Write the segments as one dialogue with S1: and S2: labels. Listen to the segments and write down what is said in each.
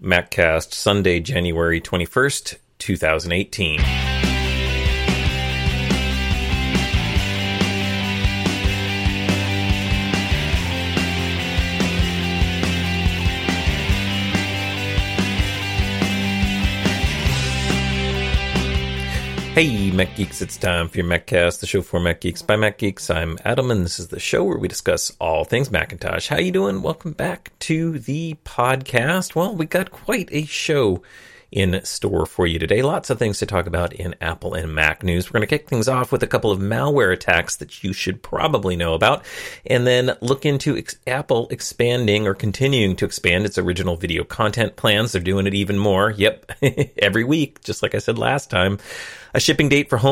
S1: MacCast, Sunday, January 21st, 2018. Hey, Mac Geeks, it's time for your MacCast, the show for Mac Geeks by Mac Geeks. I'm Adam, and this is the show where we discuss all things Macintosh. How you doing? Welcome back to the podcast. Well, we got quite a show in store for you today. Lots of things to talk about in Apple and Mac news. We're going to kick things off with a couple of malware attacks that you should probably know about, and then look into Apple expanding or continuing to expand its original video content plans. They're doing it even more. Yep, every week, just like I said last time. A shipping date for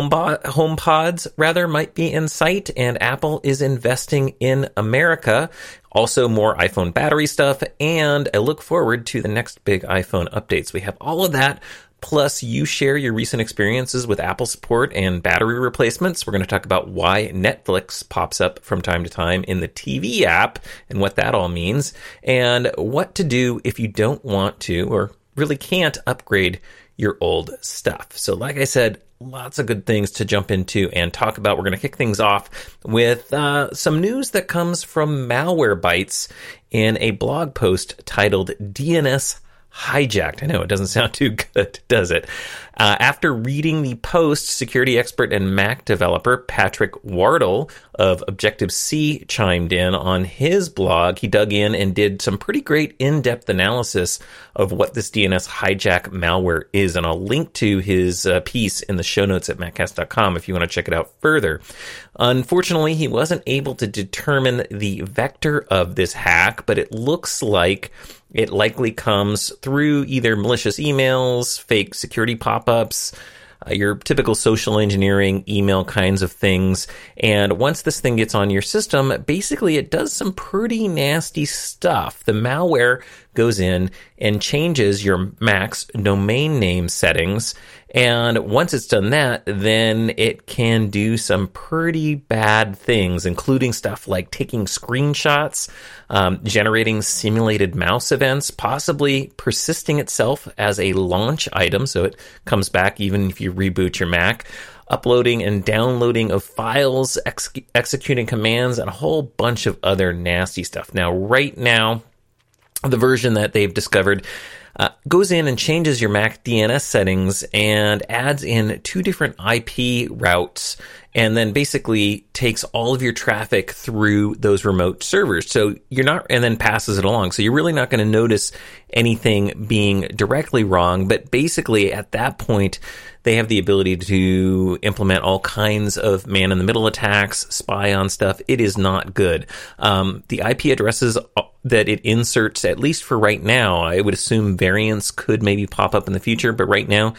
S1: HomePods might be in sight, and Apple is investing in America. Also, more iPhone battery stuff, and I look forward to the next big iPhone updates. We have all of that, plus you share your recent experiences with Apple support and battery replacements. We're going to talk about why Netflix pops up from time to time in the TV app and what that all means, and what to do if you don't want to or really can't upgrade your old stuff. So like I said, lots of good things to jump into and talk about. We're going to kick things off with some news that comes from Malwarebytes in a blog post titled DNS Hijacked. I know it doesn't sound too good, does it? After reading the post, security expert and Mac developer Patrick Wardle of Objective-C chimed in on his blog. He dug in and did some pretty great in-depth analysis of what this DNS hijack malware is, and I'll link to his piece in the show notes at maccast.com if you want to check it out further. Unfortunately, he wasn't able to determine the vector of this hack, but it looks like it likely comes through either malicious emails, fake security pop-ups, your typical social engineering email kinds of things. And once this thing gets on your system, basically it does some pretty nasty stuff. The malware goes in and changes your Mac's domain name settings. And once it's done that, then it can do some pretty bad things, including stuff like taking screenshots, generating simulated mouse events, possibly persisting itself as a launch item, so it comes back even if you reboot your Mac, uploading and downloading of files, executing commands, and a whole bunch of other nasty stuff. Now, right now, the version that they've discovered goes in and changes your Mac DNS settings and adds in two different IP routes, and then basically takes all of your traffic through those remote servers. So and then passes it along. So you're really not going to notice anything being directly wrong, but basically at that point, they have the ability to implement all kinds of man-in-the-middle attacks, spy on stuff. It is not good. The IP addresses that it inserts, at least for right now, I would assume variants could maybe pop up in the future, but right now,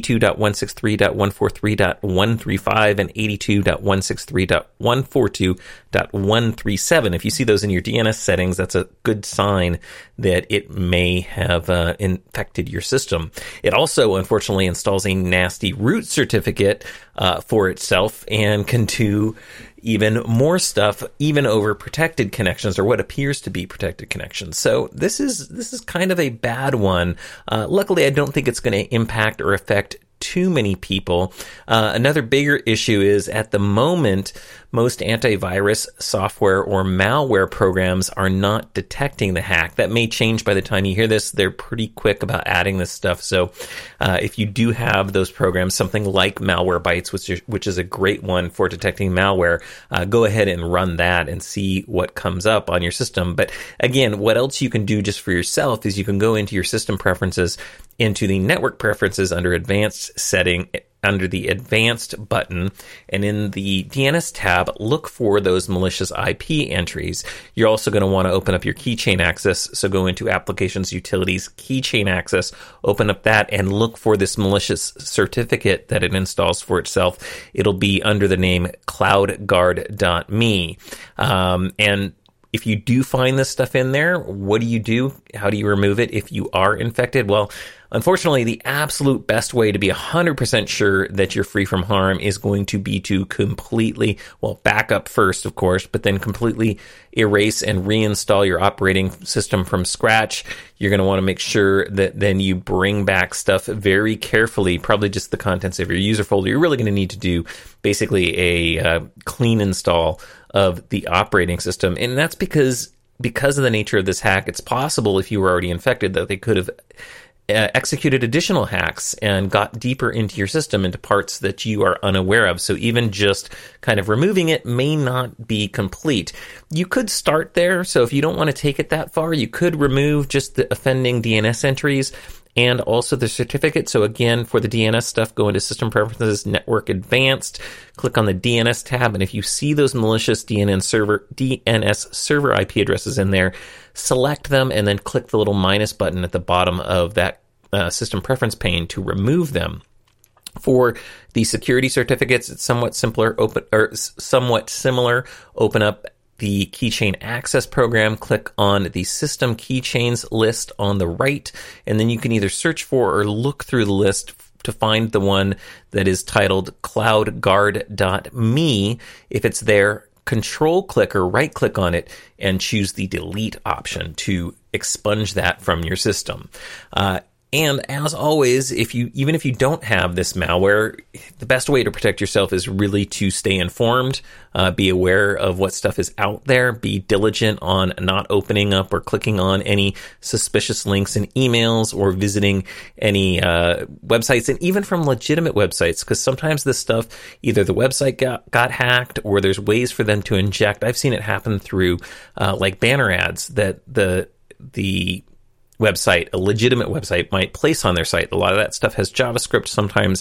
S1: 82.163.143.135 and 82.163.142.137. If you see those in your DNS settings, that's a good sign that it may have infected your system. It also, unfortunately, installs a nasty root certificate for itself and can do even more stuff, even over protected connections, or what appears to be protected connections. So this is kind of a bad one. Luckily, I don't think it's going to impact or affect too many people. Another bigger issue is, at the moment, most antivirus software or malware programs are not detecting the hack. That may change by the time you hear this. They're pretty quick about adding this stuff. So if you do have those programs, something like Malwarebytes, which is a great one for detecting malware, go ahead and run that and see what comes up on your system. But again, what else you can do just for yourself is you can go into your system preferences, into the network preferences under advanced setting, under the advanced button, and in the DNS tab, look for those malicious IP entries. You're also going to want to open up your keychain access. So go into Applications, Utilities, Keychain Access, open up that, and look for this malicious certificate that it installs for itself. It'll be under the name CloudGuard.me. And if you do find this stuff in there, what do? How do you remove it if you are infected? Well, unfortunately, the absolute best way to be 100% sure that you're free from harm is going to be to completely, back up first, of course, but then completely erase and reinstall your operating system from scratch. You're going to want to make sure that then you bring back stuff very carefully, probably just the contents of your user folder. You're really going to need to do basically a clean install of the operating system. And that's because of the nature of this hack, it's possible if you were already infected that they could have executed additional hacks and got deeper into your system, into parts that you are unaware of. So even just kind of removing it may not be complete. You could start there. So if you don't want to take it that far, you could remove just the offending DNS entries and also the certificate. So again, for the DNS stuff, go into System Preferences, Network Advanced, click on the DNS tab, and if you see those malicious DNS server IP addresses in there, select them and then click the little minus button at the bottom of that system preference pane to remove them. For the security certificates, it's somewhat similar. Open up the Keychain Access program, click on the System Keychains list on the right, and then you can either search for or look through the list to find the one that is titled cloudguard.me. If it's there, control click or right click on it and choose the delete option to expunge that from your system. And as always, even if you don't have this malware, the best way to protect yourself is really to stay informed, be aware of what stuff is out there, be diligent on not opening up or clicking on any suspicious links in emails or visiting any websites, and even from legitimate websites, because sometimes this stuff, either the website got hacked or there's ways for them to inject. I've seen it happen through like banner ads that the website, a legitimate website, might place on their site. A lot of that stuff has JavaScript. Sometimes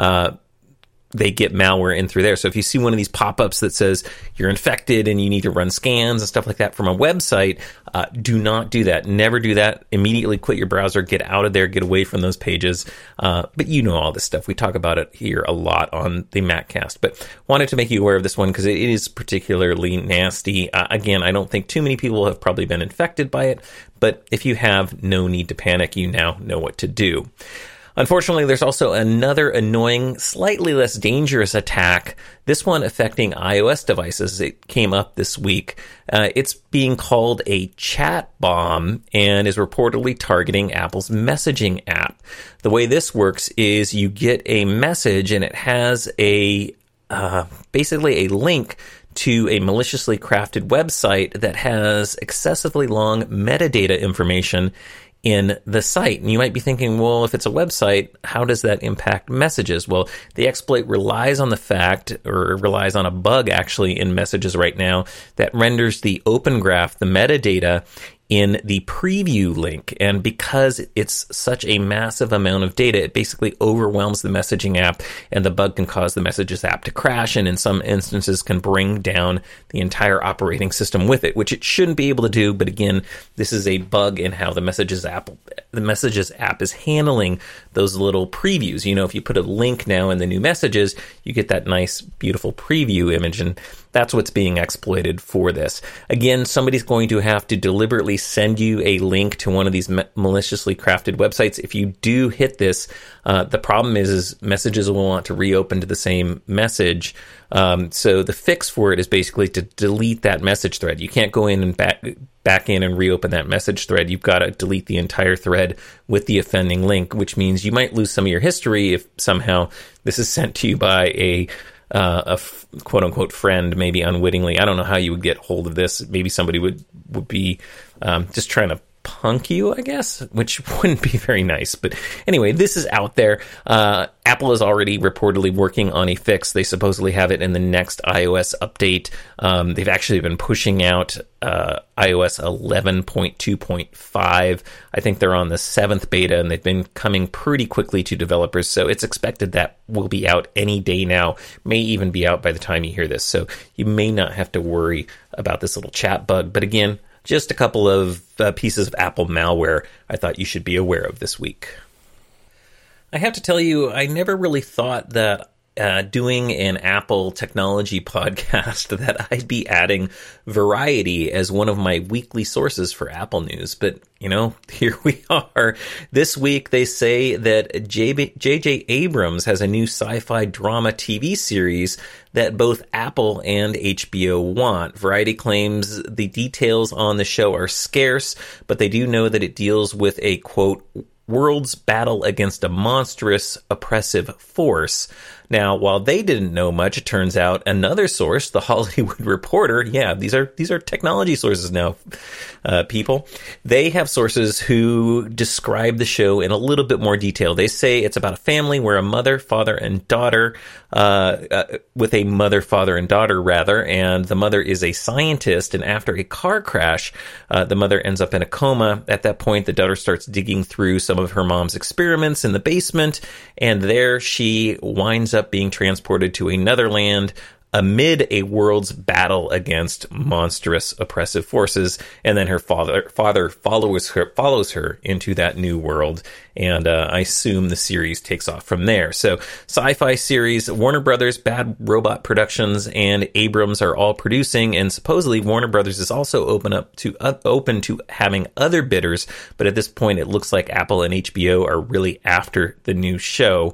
S1: they get malware in through there. So if you see one of these pop-ups that says you're infected and you need to run scans and stuff like that from a website, do not do that. Never do that. Immediately quit your browser, get out of there, get away from those pages. But you know all this stuff. We talk about it here a lot on the MacCast. But wanted to make you aware of this one because it is particularly nasty. Again, I don't think too many people have probably been infected by it. But if you have, no need to panic. You now know what to do. Unfortunately, there's also another annoying, slightly less dangerous attack, this one affecting iOS devices. It came up this week. It's being called a chat bomb and is reportedly targeting Apple's messaging app. The way this works is you get a message and it has basically a link to a maliciously crafted website that has excessively long metadata information in the site. And you might be thinking, well, if it's a website, how does that impact messages? Well, the exploit relies on a bug actually in messages right now that renders the open graph, the metadata, in the preview link. And because it's such a massive amount of data, it basically overwhelms the messaging app, and the bug can cause the Messages app to crash, and in some instances can bring down the entire operating system with it, which it shouldn't be able to do. But again, this is a bug in how the Messages app is handling those little previews. You know, if you put a link now in the new Messages, you get that nice, beautiful preview image, and that's what's being exploited for this. Again, somebody's going to have to deliberately send you a link to one of these maliciously crafted websites. If you do hit this, the problem is Messages will want to reopen to the same message. So the fix for it is basically to delete that message thread. You can't go in and back in and reopen that message thread. You've got to delete the entire thread with the offending link, which means you might lose some of your history if somehow this is sent to you by a quote-unquote friend, maybe unwittingly. I don't know how you would get hold of this. Maybe somebody would be just trying to punk you, I guess, which wouldn't be very nice. But anyway, this is out there. Apple is already reportedly working on a fix. They supposedly have it in the next iOS update. They've actually been pushing out iOS 11.2.5. I think they're on the 7th beta, and they've been coming pretty quickly to developers. So it's expected that will be out any day now, may even be out by the time you hear this. So you may not have to worry about this little chat bug. But again, just a couple of pieces of Apple malware I thought you should be aware of this week. I have to tell you, I never really thought that doing an Apple technology podcast that I'd be adding Variety as one of my weekly sources for Apple news. But, here we are. This week, they say that J.J. Abrams has a new sci-fi drama TV series that both Apple and HBO want. Variety claims the details on the show are scarce, but they do know that it deals with a, quote, world's battle against a monstrous, oppressive force. Now, while they didn't know much, it turns out another source, The Hollywood Reporter, these are technology sources now, people. They have sources who describe the show in a little bit more detail. They say it's about a family where a mother, father, and daughter, and the mother is a scientist, and after a car crash, the mother ends up in a coma. At that point, the daughter starts digging through some of her mom's experiments in the basement, and there she winds up being transported to another land amid a world's battle against monstrous oppressive forces, and then her father follows her into that new world, and I assume the series takes off from there. So, sci-fi series, Warner Brothers, Bad Robot Productions, and Abrams are all producing, and supposedly Warner Brothers is also open to having other bidders, but at this point it looks like Apple and HBO are really after the new show.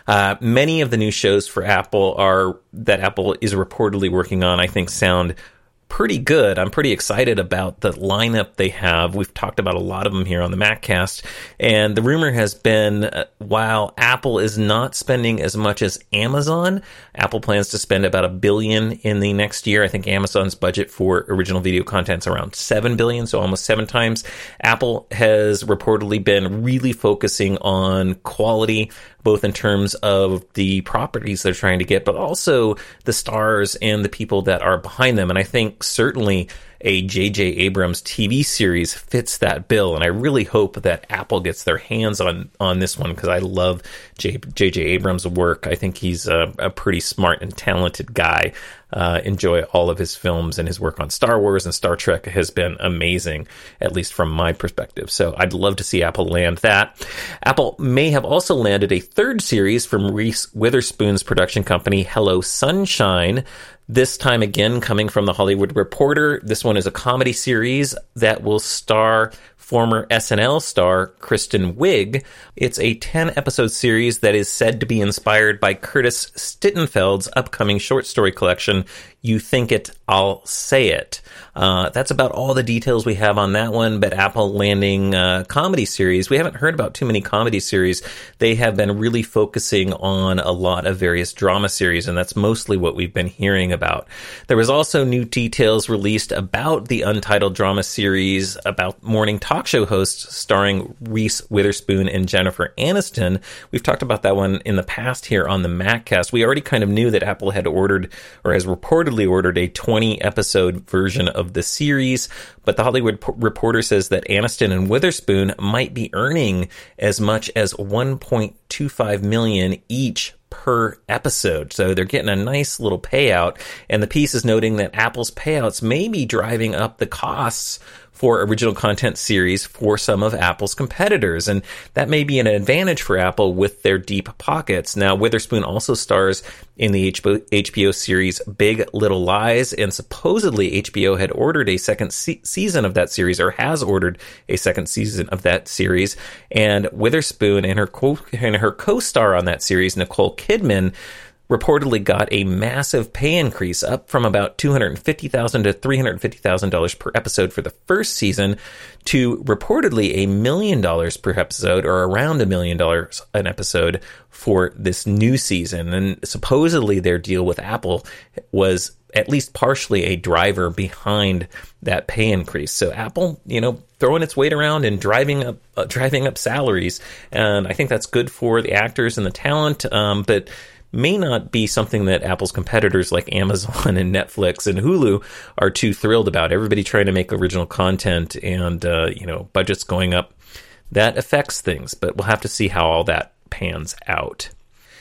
S1: Many of the new shows for Apple that Apple is reportedly working on, I think, sound pretty good. I'm pretty excited about the lineup they have. We've talked about a lot of them here on the MacCast, and the rumor has been, while Apple is not spending as much as Amazon, Apple plans to spend about $1 billion in the next year. I think Amazon's budget for original video content is around $7 billion, so almost 7 times. Apple has reportedly been really focusing on quality, both in terms of the properties they're trying to get, but also the stars and the people that are behind them. And I think certainly a J.J. Abrams TV series fits that bill, and I really hope that Apple gets their hands on this one, because I love J.J. Abrams' work. I think he's a pretty smart and talented guy. Enjoy all of his films, and his work on Star Wars and Star Trek has been amazing, at least from my perspective. So I'd love to see Apple land that. Apple may have also landed a third series from Reese Witherspoon's production company, Hello Sunshine. This time again coming from The Hollywood Reporter. This one is a comedy series that will star former SNL star Kristen Wiig. It's a 10-episode series that is said to be inspired by Curtis Sittenfeld's upcoming short story collection, You Think It, I'll Say It. That's about all the details we have on that one, but Apple landing comedy series. We haven't heard about too many comedy series. They have been really focusing on a lot of various drama series, and that's mostly what we've been hearing about. There was also new details released about the untitled drama series about morning talk show hosts starring Reese Witherspoon and Jennifer Aniston. We've talked about that one in the past here on the MacCast. We already kind of knew that Apple had ordered, or has reportedly ordered, a 20-episode version of the series, but The Hollywood Reporter says that Aniston and Witherspoon might be earning as much as $1.25 million each per episode. So they're getting a nice little payout, and the piece is noting that Apple's payouts may be driving up the costs for original content series for some of Apple's competitors, and that may be an advantage for Apple with their deep pockets. Now, Witherspoon also stars in the HBO series Big Little Lies, and supposedly HBO had ordered a second season of that series, or has ordered a second season of that series, and Witherspoon and her co-star on that series, Nicole Kidman, reportedly got a massive pay increase, up from about $250,000 to $350,000 per episode for the first season to reportedly $1 million per episode, or around $1 million an episode for this new season. And supposedly their deal with Apple was at least partially a driver behind that pay increase. So Apple, throwing its weight around and driving up salaries, and I think that's good for the actors and the talent, but may not be something that Apple's competitors like Amazon and Netflix and Hulu are too thrilled about. Everybody trying to make original content, and budgets going up, that affects things, but we'll have to see how all that pans out.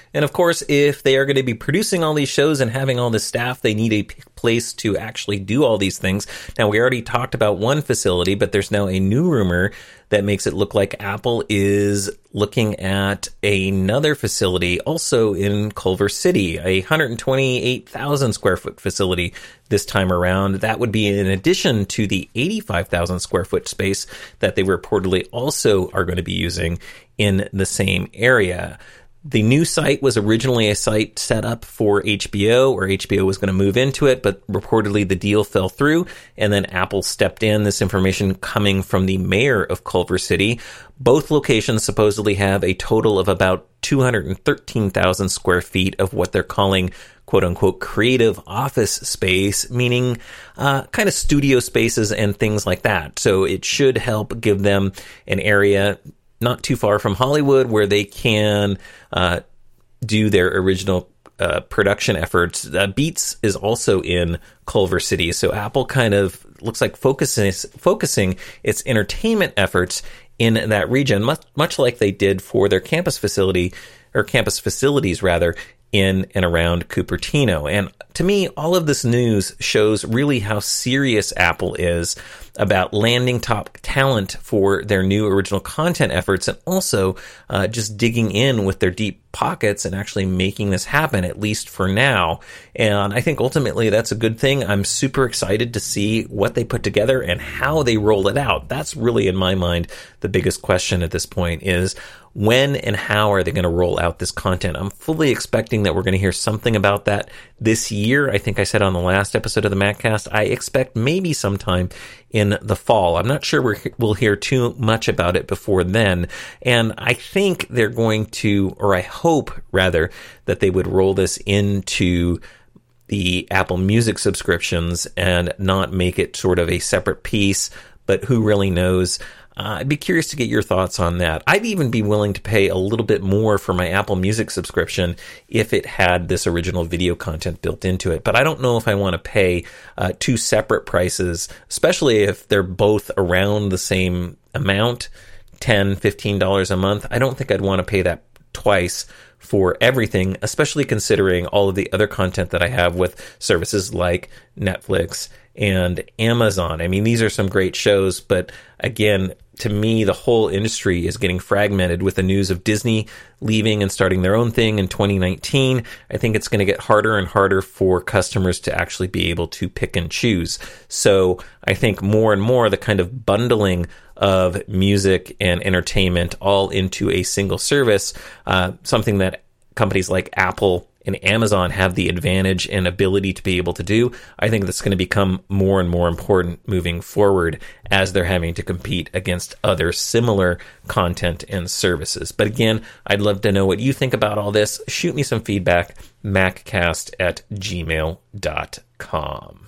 S1: And of course, if they are going to be producing all these shows and having all this staff, they need a place to actually do all these things. Now, we already talked about one facility, but there's now a new rumor that makes it look like Apple is looking at another facility also in Culver City, a 128,000 square foot facility this time around. That would be in addition to the 85,000 square foot space that they reportedly also are going to be using in the same area. The new site was originally a site set up for HBO, or HBO was going to move into it, but reportedly the deal fell through, and then Apple stepped in. This information coming from the mayor of Culver City. Both locations supposedly have a total of about 213,000 square feet of what they're calling quote-unquote creative office space, meaning kind of studio spaces and things like that. So it should help give them an area not too far from Hollywood where they can do their original production efforts. Beats is also in Culver City, so Apple kind of looks like focusing its entertainment efforts in that region, much like they did for their campus facilities in and around Cupertino. And to me, all of this news shows really how serious Apple is about landing top talent for their new original content efforts, and also just digging in with their deep pockets and actually making this happen, at least for now. And I think ultimately that's a good thing. I'm super excited to see what they put together and how they roll it out. That's really, in my mind, the biggest question at this point is, when and how are they going to roll out this content? I'm fully expecting that we're going to hear something about that this year. I think I said on the last episode of the Maccast, I expect maybe sometime in the fall. I'm not sure we'll hear too much about it before then. And I think they're going to, or I hope rather, that they would roll this into the Apple Music subscriptions and not make it sort of a separate piece, but who really knows? I'd be curious to get your thoughts on that. I'd even be willing to pay a little bit more for my Apple Music subscription if it had this original video content built into it. But I don't know if I want to pay two separate prices, especially if they're both around the same amount, $10, $15 a month. I don't think I'd want to pay that twice for everything, especially considering all of the other content that I have with services like Netflix and Amazon. I mean, these are some great shows, but again, to me, the whole industry is getting fragmented with the news of Disney leaving and starting their own thing in 2019. I think it's going to get harder and harder for customers to actually be able to pick and choose. So I think more and more the kind of bundling of music and entertainment all into a single service, something that companies like Apple and Amazon have the advantage and ability to be able to do. I think that's going to become more and more important moving forward as they're having to compete against other similar content and services. But again, I'd love to know what you think about all this. Shoot me some feedback, maccast@gmail.com.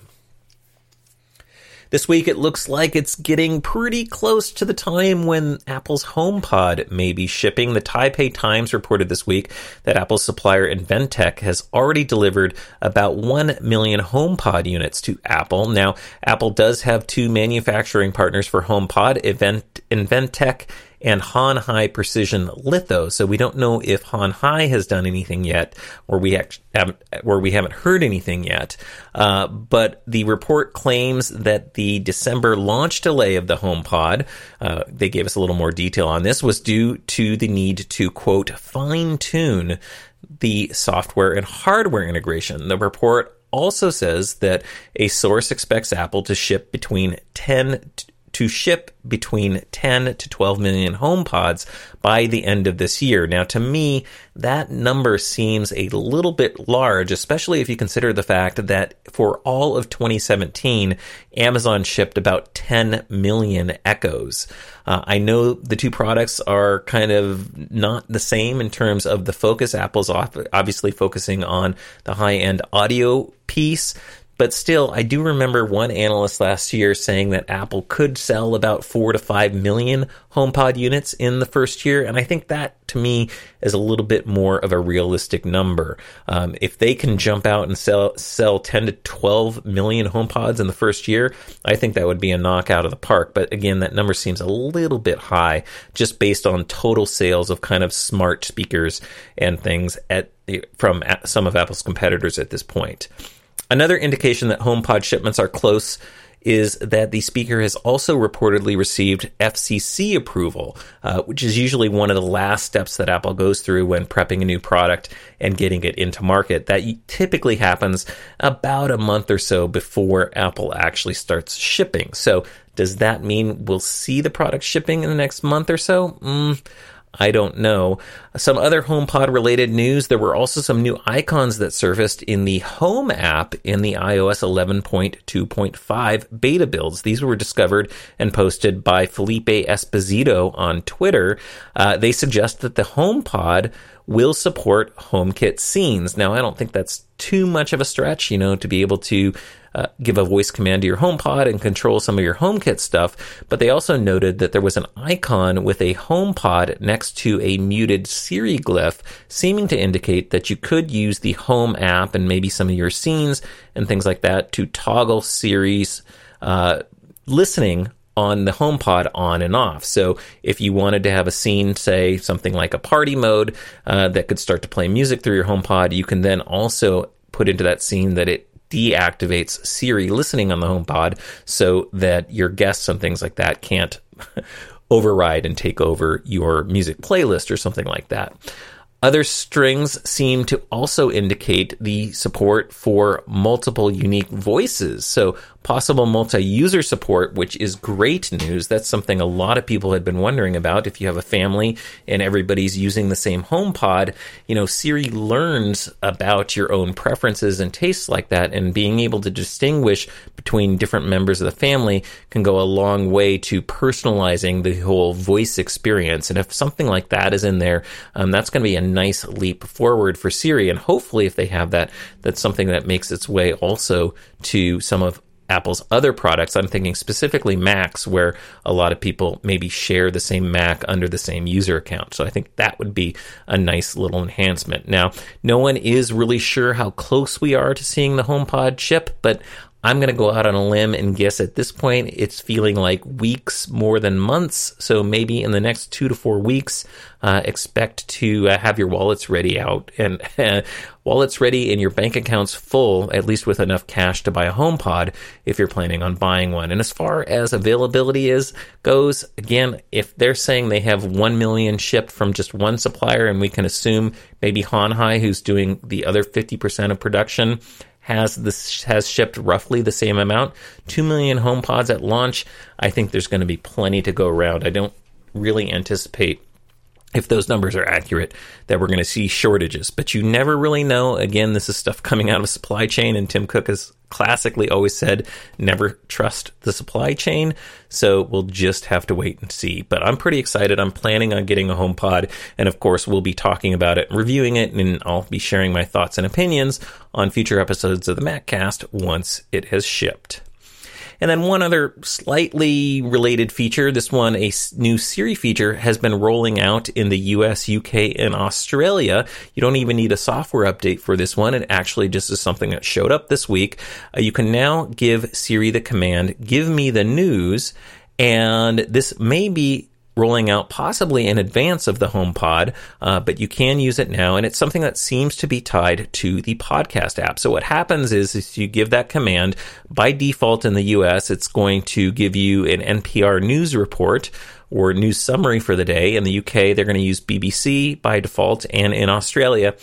S1: This week, it looks like it's getting pretty close to the time when Apple's HomePod may be shipping. The Taipei Times reported this week that Apple's supplier Inventec has already delivered about 1 million HomePod units to Apple. Now, Apple does have two manufacturing partners for HomePod, Inventec and Hon Hai Precision Litho. So we don't know if Hon Hai has done anything yet, or we haven't heard anything yet. But the report claims that the December launch delay of the HomePod, they gave us a little more detail on this, was due to the need to, quote, fine-tune the software and hardware integration. The report also says that a source expects Apple to ship between 10 to 12 million HomePods by the end of this year. Now, to me, that number seems a little bit large, especially if you consider the fact that for all of 2017, Amazon shipped about 10 million Echoes. I know the two products are kind of not the same in terms of the focus. Apple's obviously focusing on the high-end audio piece, But still, I do remember one analyst last year saying that Apple could sell about 4 to 5 million HomePod units in the first year. And I think that, to me, is a little bit more of a realistic number. If they can jump out and sell 10 to 12 million HomePods in the first year, I think that would be a knockout of the park. But again, that number seems a little bit high just based on total sales of kind of smart speakers and things from some of Apple's competitors at this point. Another indication that HomePod shipments are close is that the speaker has also reportedly received FCC approval, which is usually one of the last steps that Apple goes through when prepping a new product and getting it into market. That typically happens about a month or so before Apple actually starts shipping. So does that mean we'll see the product shipping in the next month or so? I don't know. Some other HomePod related news, there were also some new icons that surfaced in the Home app in the iOS 11.2.5 beta builds. These were discovered and posted by Felipe Esposito on Twitter. They suggest that the HomePod will support HomeKit scenes. Now, I don't think that's too much of a stretch, to be able to give a voice command to your HomePod and control some of your HomeKit stuff. But they also noted that there was an icon with a HomePod next to a muted Siri glyph, seeming to indicate that you could use the Home app and maybe some of your scenes and things like that to toggle Siri's listening on the HomePod on and off. So if you wanted to have a scene, say something like a party mode that could start to play music through your HomePod, you can then also put into that scene that it deactivates Siri listening on the HomePod so that your guests and things like that can't override and take over your music playlist or something like that. Other strings seem to also indicate the support for multiple unique voices. So possible multi-user support, which is great news. That's something a lot of people had been wondering about. If you have a family and everybody's using the same HomePod, Siri learns about your own preferences and tastes like that, and being able to distinguish between different members of the family can go a long way to personalizing the whole voice experience. And if something like that is in there, that's going to be a nice leap forward for Siri. And hopefully if they have that, that's something that makes its way also to some of Apple's other products. I'm thinking specifically Macs, where a lot of people maybe share the same Mac under the same user account. So I think that would be a nice little enhancement. Now, no one is really sure how close we are to seeing the HomePod ship, but I'm going to go out on a limb and guess at this point it's feeling like weeks more than months. So maybe in the next 2 to 4 weeks, expect to have your wallets ready out and wallets ready and your bank accounts full, at least with enough cash to buy a HomePod if you're planning on buying one. And as far as availability goes, again, if they're saying they have 1 million shipped from just one supplier, and we can assume maybe Honhai, who's doing the other 50% of production, has shipped roughly the same amount, 2 million HomePods at launch, I think there's going to be plenty to go around. I don't really anticipate, if those numbers are accurate, that we're going to see shortages. But you never really know. Again, this is stuff coming out of supply chain, and Tim Cook has classically always said, never trust the supply chain. So we'll just have to wait and see. But I'm pretty excited. I'm planning on getting a HomePod, and of course, we'll be talking about it, reviewing it, and I'll be sharing my thoughts and opinions on future episodes of the MacCast once it has shipped. And then one other slightly related feature, this one, a new Siri feature, has been rolling out in the US, UK, and Australia. You don't even need a software update for this one. It actually just is something that showed up this week. You can now give Siri the command, give me the news, and this may be rolling out possibly in advance of the HomePod, but you can use it now, and it's something that seems to be tied to the podcast app. So what happens is you give that command, by default in the US, it's going to give you an NPR news report or news summary for the day. In the UK, they're going to use BBC by default, and in Australia,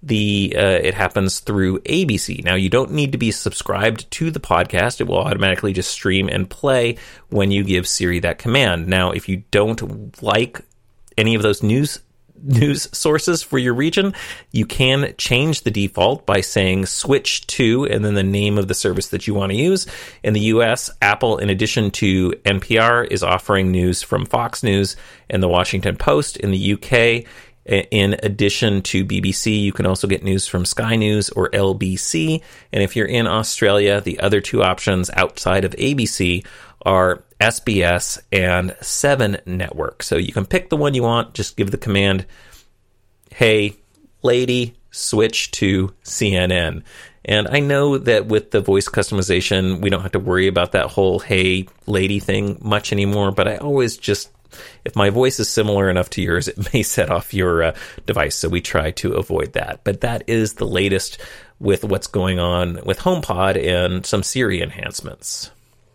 S1: it happens through ABC. Now, you don't need to be subscribed to the podcast. It will automatically just stream and play when you give Siri that command. Now, if you don't like any of those news sources for your region, you can change the default by saying switch to and then the name of the service that you want to use. In the US, Apple, in addition to NPR, is offering news from Fox News and the Washington Post. In the UK, In addition to BBC, you can also get news from Sky News or LBC. And if you're in Australia, the other two options outside of ABC are SBS and 7 Network. So you can pick the one you want. Just give the command, hey, lady, switch to CNN. And I know that with the voice customization, we don't have to worry about that whole hey, lady thing much anymore. But I always just, if my voice is similar enough to yours, it may set off your device. So we try to avoid that. But that is the latest with what's going on with HomePod and some Siri enhancements.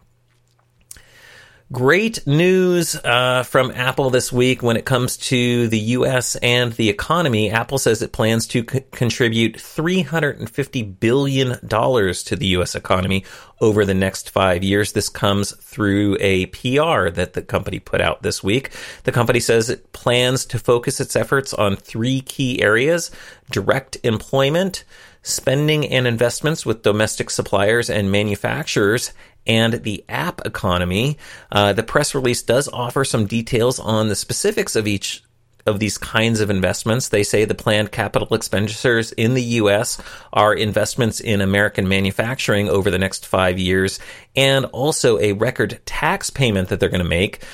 S1: Great news from Apple this week when it comes to the U.S. and the economy. Apple says it plans to contribute $350 billion to the U.S. economy over the next 5 years. This comes through a PR that the company put out this week. The company says it plans to focus its efforts on 3 key areas: direct employment, spending and investments with domestic suppliers and manufacturers, and the app economy. The press release does offer some details on the specifics of each of these kinds of investments. They say the planned capital expenditures in the U.S. are investments in American manufacturing over the next 5 years, and also a record tax payment that they're going to make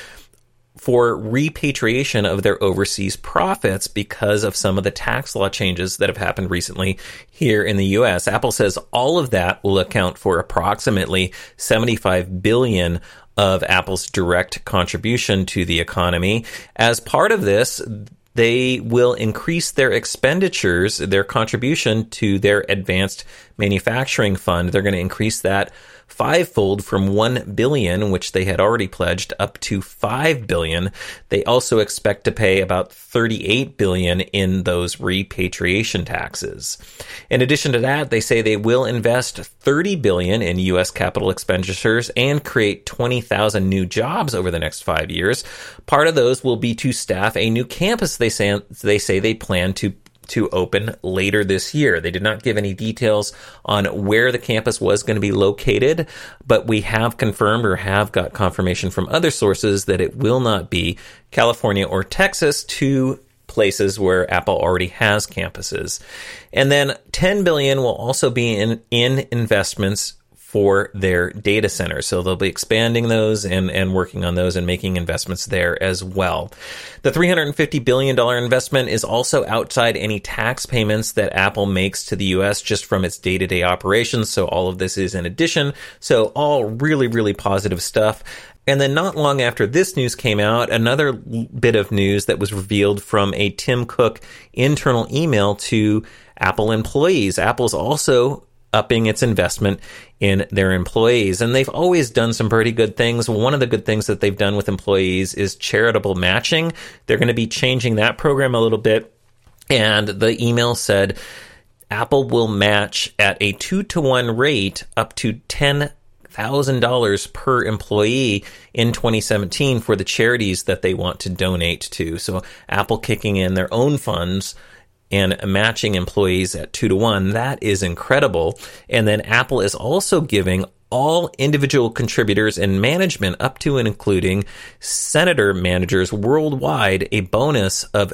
S1: for repatriation of their overseas profits because of some of the tax law changes that have happened recently here in the U.S. Apple says all of that will account for approximately $75 billion of Apple's direct contribution to the economy. As part of this, they will increase their expenditures, their contribution to their advanced manufacturing fund. They're going to increase that fivefold from $1 billion, which they had already pledged, up to $5 billion. They also expect to pay about $38 billion in those repatriation taxes. In addition to that, they say they will invest $30 billion in U.S. capital expenditures and create 20,000 new jobs over the next 5 years. Part of those will be to staff a new campus they say they plan to open later this year. They did not give any details on where the campus was going to be located, but we have confirmed or have got confirmation from other sources that it will not be California or Texas, 2 places where Apple already has campuses. And then $10 billion will also be in investments for their data centers. So they'll be expanding those and working on those and making investments there as well. The $350 billion investment is also outside any tax payments that Apple makes to the U.S. just from its day-to-day operations. So all of this is in addition. So all really, really positive stuff. And then not long after this news came out, another bit of news that was revealed from a Tim Cook internal email to Apple employees. Apple's also upping its investment in their employees. And they've always done some pretty good things. One of the good things that they've done with employees is charitable matching. They're going to be changing that program a little bit. And the email said Apple will match at a 2-to-1 rate up to $10,000 per employee in 2017 for the charities that they want to donate to. So Apple kicking in their own funds and matching employees at 2-to-1. That is incredible. And then Apple is also giving all individual contributors and management up to and including senator managers worldwide a bonus of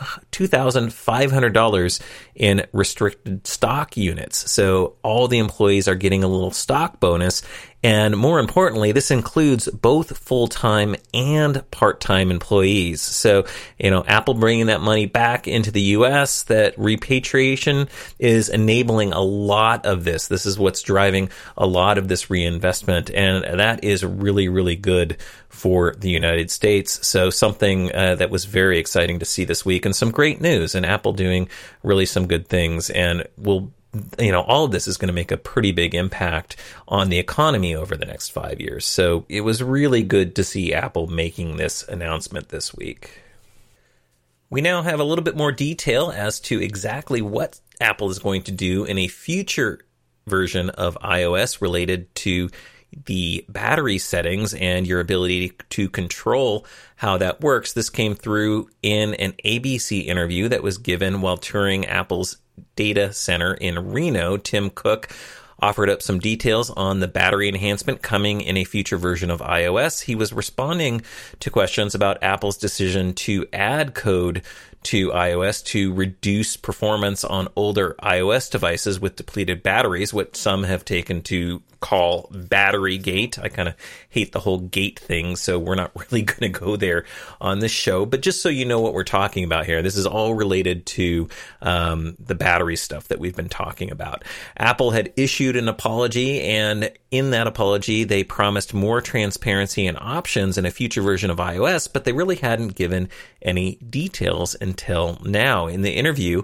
S1: $2,500 in restricted stock units. So all the employees are getting a little stock bonus. And more importantly, this includes both full-time and part-time employees. So, Apple bringing that money back into the U.S., that repatriation is enabling a lot of this. This is what's driving a lot of this reinvestment. And that is really, really good for the United States. So something that was very exciting to see this week, and some great news, and Apple doing really some good things, and all of this is going to make a pretty big impact on the economy over the next 5 years. So it was really good to see Apple making this announcement this week. We now have a little bit more detail as to exactly what Apple is going to do in a future version of iOS related to the battery settings and your ability to control how that works. This came through in an ABC interview that was given while touring Apple's data center in Reno. Tim Cook offered up some details on the battery enhancement coming in a future version of iOS. He was responding to questions about Apple's decision to add code to iOS to reduce performance on older iOS devices with depleted batteries, what some have taken to call battery gate. I kind of hate the whole gate thing, so we're not really going to go there on this show. But just so you know what we're talking about here, this is all related to the battery stuff that we've been talking about. Apple had issued an apology, and in that apology, they promised more transparency and options in a future version of iOS, but they really hadn't given any details until now. In the interview,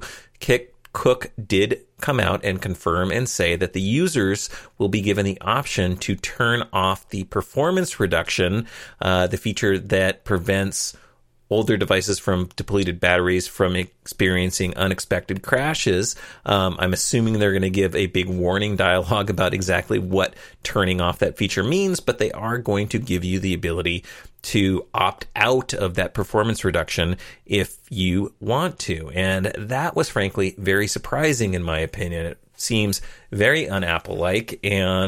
S1: Cook did come out and confirm and say that the users will be given the option to turn off the performance reduction, the feature that prevents older devices from depleted batteries from experiencing unexpected crashes. I'm assuming they're going to give a big warning dialogue about exactly what turning off that feature means, but they are going to give you the ability to opt out of that performance reduction if you want to. And that was frankly very surprising in my opinion. It seems very un-Apple-like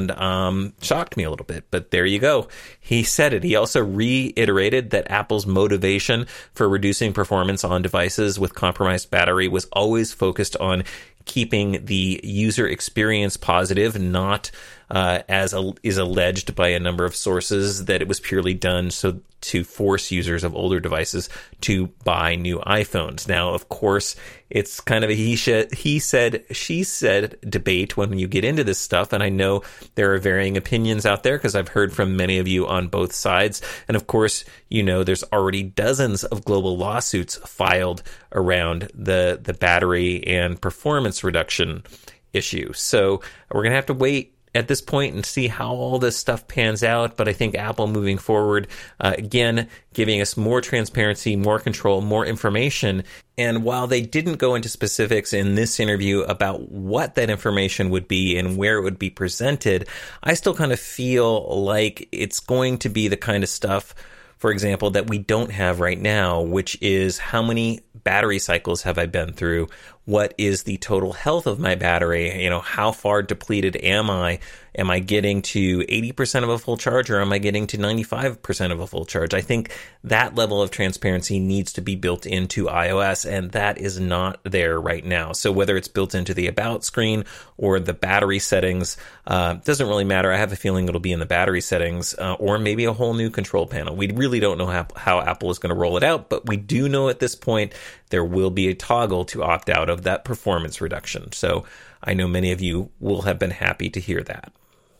S1: and shocked me a little bit, but there you go. He said it. He also reiterated that Apple's motivation for reducing performance on devices with compromised battery was always focused on keeping the user experience positive, not as is alleged by a number of sources that it was purely done so to force users of older devices to buy new iPhones. Now, of course, it's kind of a he said, she said debate when you get into this stuff, and I know there are varying opinions out there because I've heard from many of you on both sides. And of course, you know, there's already dozens of global lawsuits filed around the battery and performance reduction issue. So we're going to have to wait at this point and see how all this stuff pans out. But I think Apple moving forward, again, giving us more transparency, more control, more information. And while they didn't go into specifics in this interview about what that information would be and where it would be presented, I still kind of feel like it's going to be the kind of stuff, for example, that we don't have right now, which is how many battery cycles have I been through? What is the total health of my battery? You know, how far depleted am I? Am I getting to 80% of a full charge, or am I getting to 95% of a full charge? I think that level of transparency needs to be built into iOS, and that is not there right now. So whether it's built into the About screen or the battery settings, doesn't really matter. I have a feeling it'll be in the battery settings, or maybe a whole new control panel. We really don't know how Apple is going to roll it out, but we do know at this point there will be a toggle to opt out of that performance reduction. So I know many of you will have been happy to hear that.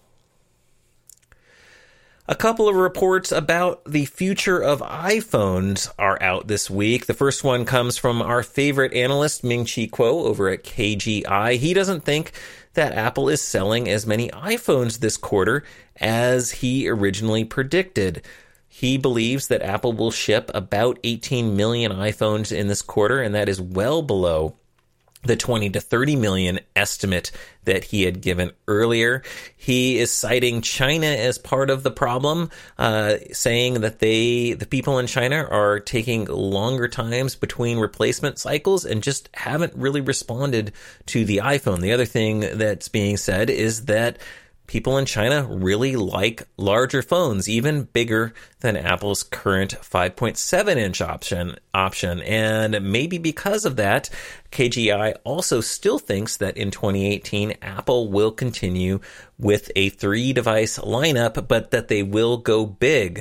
S1: A couple of reports about the future of iPhones are out this week. The first one comes from our favorite analyst, Ming-Chi Kuo, over at KGI. He doesn't think that Apple is selling as many iPhones this quarter as he originally predicted. He believes that Apple will ship about 18 million iPhones in this quarter, and that is well below the 20 to 30 million estimate that he had given earlier. He is citing China as part of the problem, saying that the people in China are taking longer times between replacement cycles and just haven't really responded to the iPhone. The other thing that's being said is that people in China really like larger phones, even bigger than Apple's current 5.7-inch option. And maybe because of that, KGI also still thinks that in 2018, Apple will continue with a 3-device lineup, but that they will go big.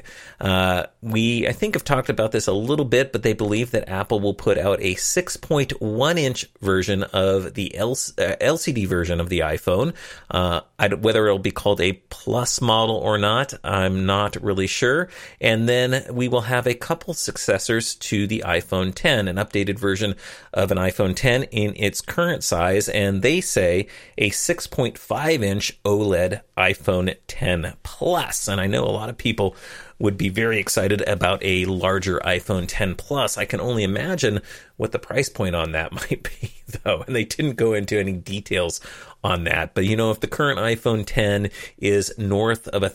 S1: I think, have talked about this a little bit, but they believe that Apple will put out a 6.1-inch version of the LCD version of the iPhone. Whether it'll be called a Plus model or not, I'm not really sure. And then we will have a couple successors to the iPhone 10, an updated version of an iPhone 10 in its current size, and they say a 6.5-inch OLED iPhone 10 Plus. And I know a lot of people would be very excited about a larger iPhone 10 Plus. I can only imagine what the price point on that might be, though. And they didn't go into any details on that. But, you know, if the current iPhone 10 is north of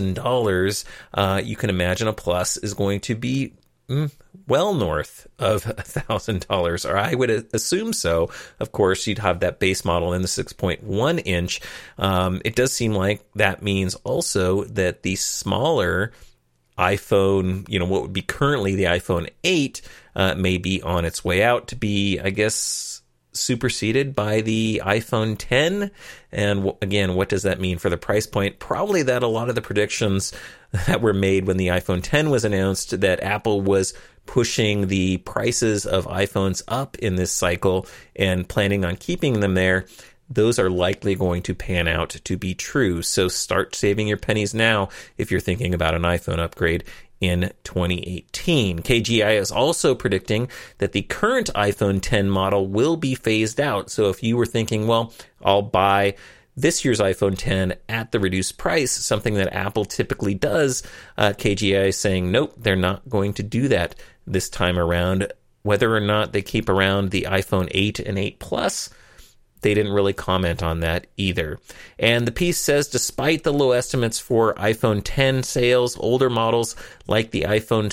S1: $1,000, you can imagine a Plus is going to be well north of $1,000, or I would assume so. Of course, you'd have that base model in the 6.1 inch. It does seem like that means also that the smaller iPhone, what would be currently the iPhone 8 may be on its way out to be, I guess, superseded by the iPhone 10. And again, what does that mean for the price point? Probably that a lot of the predictions that were made when the iPhone 10 was announced, that Apple was pushing the prices of iPhones up in this cycle and planning on keeping them there, those are likely going to pan out to be true. So start saving your pennies now if you're thinking about an iPhone upgrade in 2018. KGI is also predicting that the current iPhone 10 model will be phased out. So if you were thinking, well, I'll buy this year's iPhone 10 at the reduced price, something that Apple typically does, KGI is saying, nope, they're not going to do that this time around. Whether or not they keep around the iPhone 8 and 8 Plus, they didn't really comment on that either. And the piece says, despite the low estimates for iPhone 10 sales, older models like the iPhone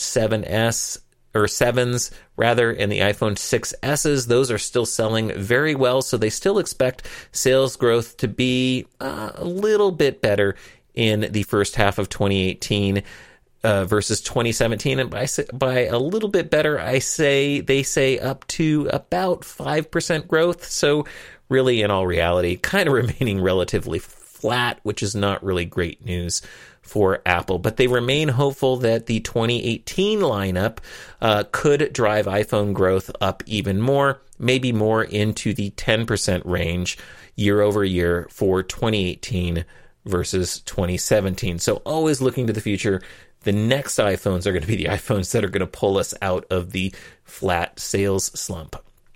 S1: 7S or 7s rather, and the iPhone 6Ss, those are still selling very well. So they still expect sales growth to be a little bit better in the first half of 2018 versus 2017. And by a little bit better, they say up to about 5% growth. So really, in all reality, kind of remaining relatively flat, which is not really great news for Apple. But they remain hopeful that the 2018 lineup could drive iPhone growth up even more, maybe more into the 10% range year over year for 2018 versus 2017. So always looking to the future. The next iPhones are going to be the iPhones that are going to pull us out of the flat sales slump.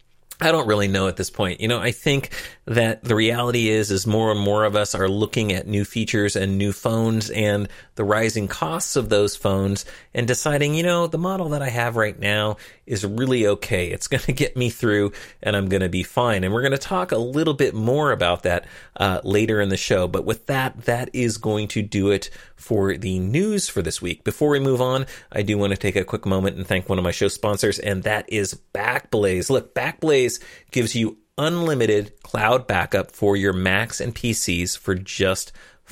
S1: I don't really know at this point. I think that the reality is more and more of us are looking at new features and new phones and the rising costs of those phones and deciding, the model that I have right now is really okay. It's going to get me through and I'm going to be fine. And we're going to talk a little bit more about that later in the show. But with that is going to do it for the news for this week. Before we move on, I do want to take a quick moment and thank one of my show sponsors, and that is Backblaze. Look, Backblaze gives you unlimited cloud backup for your Macs and PCs for just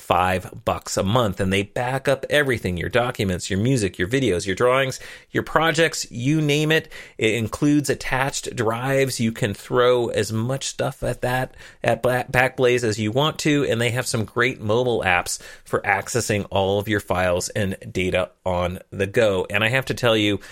S1: $5 a month, and they back up everything: your documents, your music, your videos, your drawings, your projects, you name it. It includes attached drives. You can throw as much stuff at Backblaze as you want to, and they have some great mobile apps for accessing all of your files and data on the go. And I have to tell you,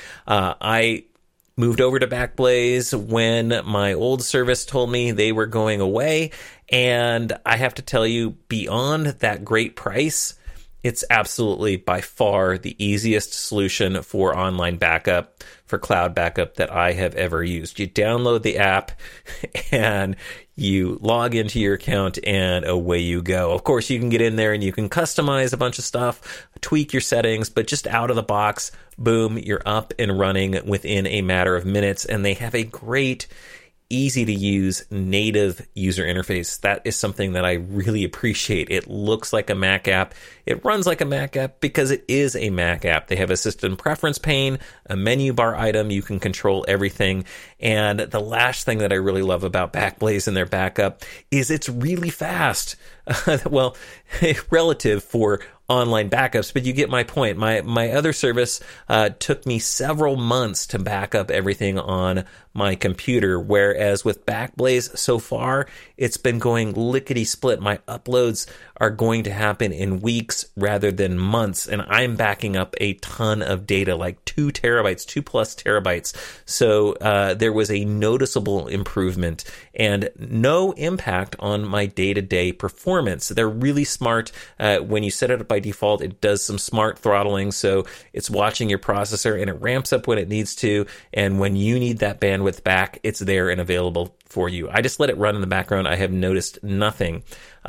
S1: I moved over to Backblaze when my old service told me they were going away. And I have to tell you, beyond that great price, it's absolutely by far the easiest solution for online backup, for cloud backup that I have ever used. You download the app and you log into your account and away you go. Of course, you can get in there and you can customize a bunch of stuff, tweak your settings, but just out of the box, boom, you're up and running within a matter of minutes. And they have a great, easy to use native user interface. That is something that I really appreciate. It looks like a Mac app. It runs like a Mac app because it is a Mac app. They have a system preference pane, a menu bar item. You can control everything. And the last thing that I really love about Backblaze and their backup is it's really fast. Well, relative for online backups, but you get my point. My other service took me several months to back up everything on my computer, whereas with Backblaze so far, it's been going lickety-split. My uploads are going to happen in weeks rather than months, and I'm backing up a ton of data, like 2 terabytes, 2+ terabytes. So there was a noticeable improvement and no impact on my day-to-day performance. They're really smart. When you set it up by default, it does some smart throttling, so it's watching your processor and it ramps up when it needs to, and when you need that bandwidth back, it's there and available for you. I just let it run in the background. I have noticed nothing.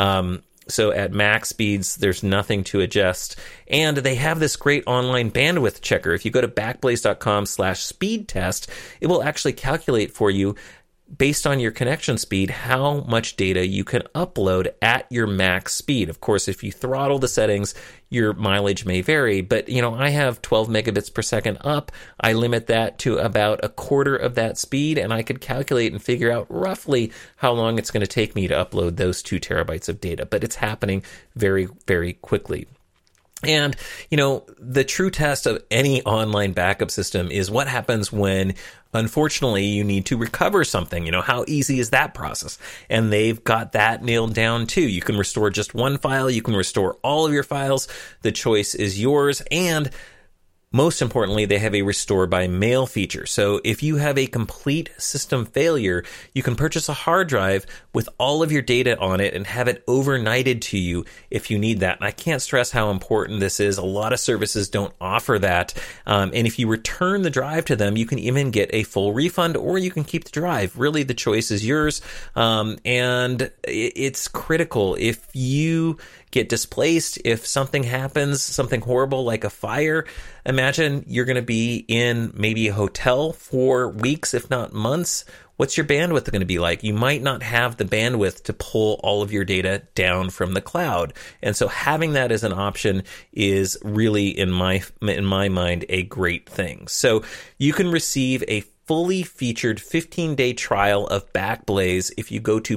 S1: So at max speeds, there's nothing to adjust. And they have this great online bandwidth checker. If you go to backblaze.com/speed test, it will actually calculate for you, based on your connection speed, how much data you can upload at your max speed. Of course, if you throttle the settings, your mileage may vary, but I have 12 megabits per second up. I limit that to about a quarter of that speed, and I could calculate and figure out roughly how long it's going to take me to upload those 2 terabytes of data. But it's happening very, very quickly. And, the true test of any online backup system is what happens when, unfortunately, you need to recover something. How easy is that process? And they've got that nailed down too. You can restore just one file. You can restore all of your files. The choice is yours. And most importantly, they have a restore by mail feature. So if you have a complete system failure, you can purchase a hard drive with all of your data on it and have it overnighted to you if you need that. And I can't stress how important this is. A lot of services don't offer that. And if you return the drive to them, you can even get a full refund, or you can keep the drive. Really, the choice is yours. And it's critical. If you get displaced, if something happens, something horrible like a fire, imagine you're going to be in maybe a hotel for weeks, if not months. What's your bandwidth going to be like? You might not have the bandwidth to pull all of your data down from the cloud. And so having that as an option is really, in my mind, a great thing. So you can receive a fully featured 15-day trial of Backblaze if you go to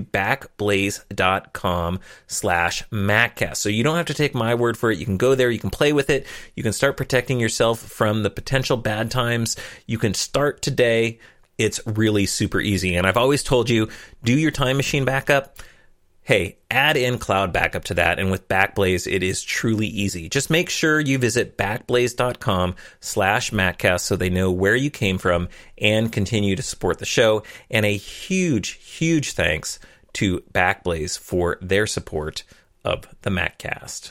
S1: backblaze.com/MacCast. So you don't have to take my word for it. You can go there, you can play with it, you can start protecting yourself from the potential bad times. You can start today. It's really super easy. And I've always told you, do your Time Machine backup. Hey, add in cloud backup to that. And with Backblaze, it is truly easy. Just make sure you visit backblaze.com/MacCast so they know where you came from and continue to support the show. And a huge, huge thanks to Backblaze for their support of the MacCast.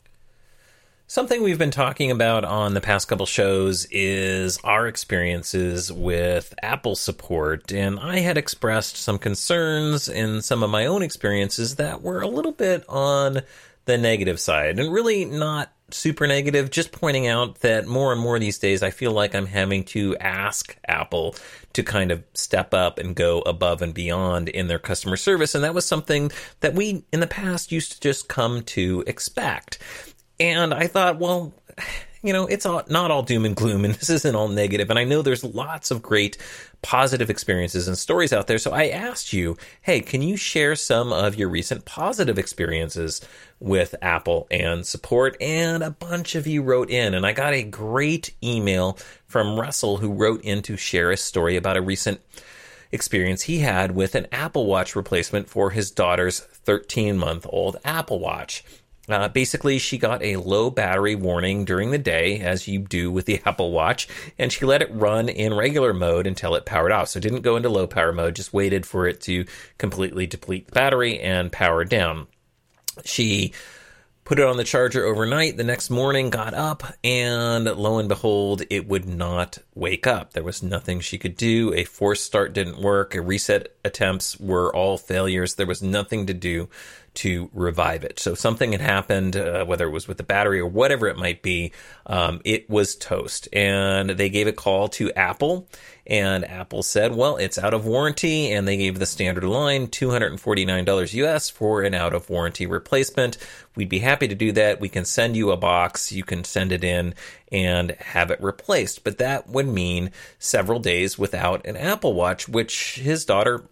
S1: Something we've been talking about on the past couple shows is our experiences with Apple support, and I had expressed some concerns in some of my own experiences that were a little bit on the negative side, and really not super negative, just pointing out that more and more these days I feel like I'm having to ask Apple to kind of step up and go above and beyond in their customer service, and that was something that we in the past used to just come to expect. And I thought, well, it's not all doom and gloom, and this isn't all negative. And I know there's lots of great positive experiences and stories out there. So I asked you, hey, can you share some of your recent positive experiences with Apple and support? And a bunch of you wrote in, and I got a great email from Russell, who wrote in to share a story about a recent experience he had with an Apple Watch replacement for his daughter's 13-month-old Apple Watch. Basically, she got a low battery warning during the day, as you do with the Apple Watch, and she let it run in regular mode until it powered off. So it didn't go into low power mode, just waited for it to completely deplete the battery and power down. She put it on the charger overnight. The next morning, got up, and lo and behold, it would not wake up. There was nothing she could do. A forced start didn't work. A reset attempts were all failures. There was nothing to do to revive it. So something had happened, whether it was with the battery or whatever it might be, it was toast. And they gave a call to Apple, and Apple said, well, it's out of warranty, and they gave the standard line $249 US for an out of warranty replacement. We'd be happy to do that. We can send you a box. You can send it in and have it replaced. But that would mean several days without an Apple Watch, which his daughter,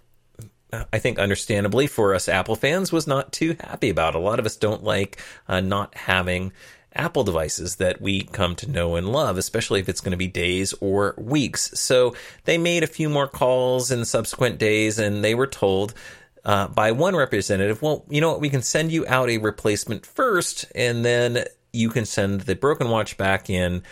S1: I think understandably for us Apple fans, was not too happy about. A lot of us don't like not having Apple devices that we come to know and love, especially if it's going to be days or weeks. So they made a few more calls in subsequent days, and they were told by one representative, well, you know what, we can send you out a replacement first, and then you can send the broken watch back in,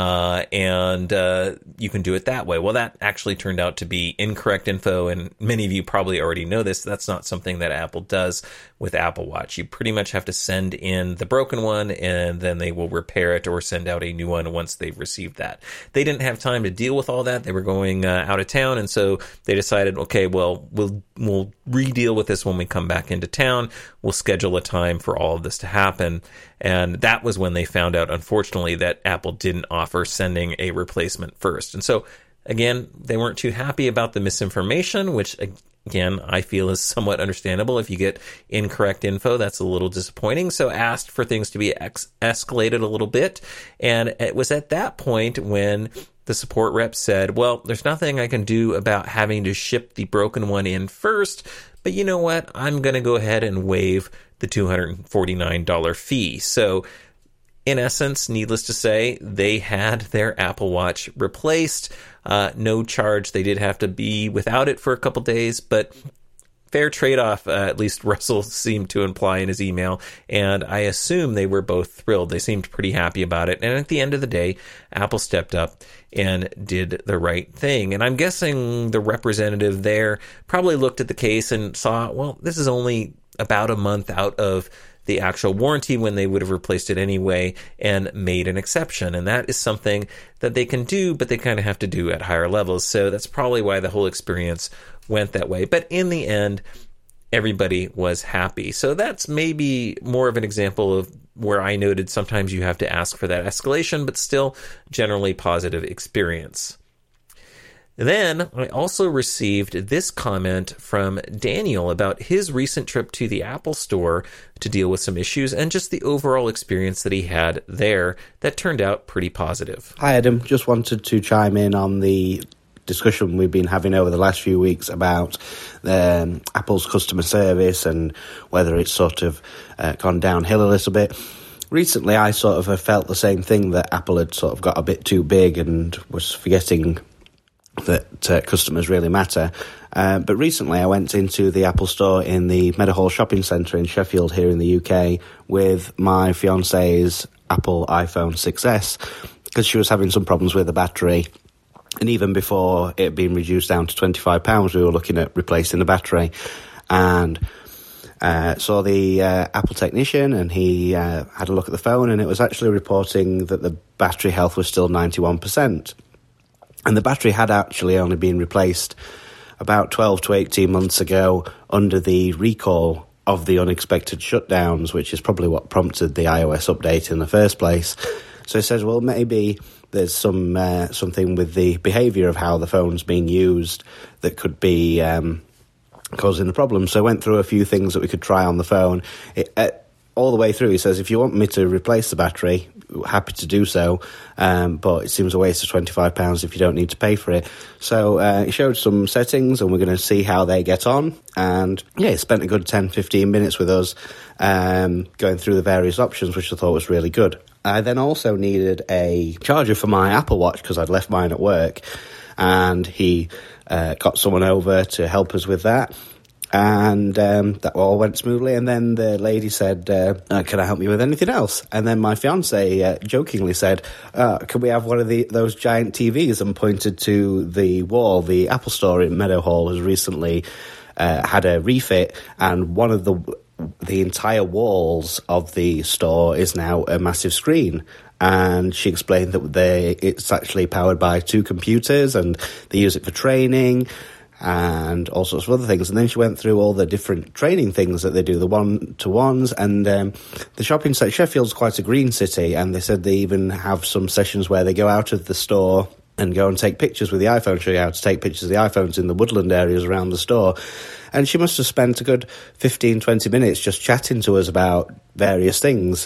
S1: and you can do it that way. Well, that actually turned out to be incorrect info, and many of you probably already know this. That's not something that Apple does with Apple Watch. You pretty much have to send in the broken one, and then they will repair it or send out a new one once they've received that. They didn't have time to deal with all that. They were going out of town, and so they decided, okay, well, we'll re-deal with this when we come back into town. We'll schedule a time for all of this to happen. And that was when they found out, unfortunately, that Apple didn't offer sending a replacement first. And so, again, they weren't too happy about the misinformation, which, again, I feel is somewhat understandable. If you get incorrect info, that's a little disappointing. So asked for things to be escalated a little bit. And it was at that point when the support rep said, well, there's nothing I can do about having to ship the broken one in first, but you know what? I'm going to go ahead and waive the $249 fee. So in essence, needless to say, they had their Apple Watch replaced. No charge. They did have to be without it for a couple days, but fair trade-off, at least Russell seemed to imply in his email, and I assume they were both thrilled. They seemed pretty happy about it, and at the end of the day, Apple stepped up and did the right thing. And I'm guessing the representative there probably looked at the case and saw, well, this is only about a month out of the actual warranty when they would have replaced it anyway, and made an exception. And that is something that they can do, but they kind of have to do at higher levels. So that's probably why the whole experience went that way. But in the end, everybody was happy. So that's maybe more of an example of where I noted sometimes you have to ask for that escalation, but still generally positive experience. Then I also received this comment from Daniel about his recent trip to the Apple Store to deal with some issues and just the overall experience that he had there that turned out pretty positive.
S2: Hi, Adam. Just wanted to chime in on the discussion we've been having over the last few weeks about Apple's customer service and whether it's sort of gone downhill a little bit. Recently, I sort of have felt the same thing, that Apple had sort of got a bit too big and was forgetting that customers really matter. But recently I went into the Apple Store in the Meadowhall Shopping Centre in Sheffield here in the UK with my fiance's Apple iPhone 6S because she was having some problems with the battery. And even before it had been reduced down to £25, we were looking at replacing the battery. And saw the Apple technician, and he had a look at the phone, and it was actually reporting that the battery health was still 91%. And the battery had actually only been replaced about 12 to 18 months ago under the recall of the unexpected shutdowns, which is probably what prompted the iOS update in the first place. So he says, well, maybe there's something with the behaviour of how the phone's being used that could be causing the problem. So I went through a few things that we could try on the phone. All the way through, he says, if you want me to replace the battery, happy to do so, but it seems a waste of £25 if you don't need to pay for it. So he showed some settings, and we're going to see how they get on. And yeah, he spent a good 10-15 minutes with us going through the various options, which I thought was really good. I then also needed a charger for my Apple Watch because I'd left mine at work, and he got someone over to help us with that. And that all went smoothly, and then the lady said, can I help you with anything else? And then my fiance jokingly said, can we have one of those giant TVs? And pointed to the wall. The Apple Store in Meadowhall has recently had a refit, and one of the entire walls of the store is now a massive screen. And she explained that it's actually powered by 2 computers, and they use it for training and all sorts of other things. And then she went through all the different training things that they do, the one-to-ones, and the shopping centre. Sheffield's quite a green city, and they said they even have some sessions where they go out of the store and go and take pictures with the iPhone, show you how to take pictures of the iPhones in the woodland areas around the store. And she must have spent a good 15-20 minutes just chatting to us about various things.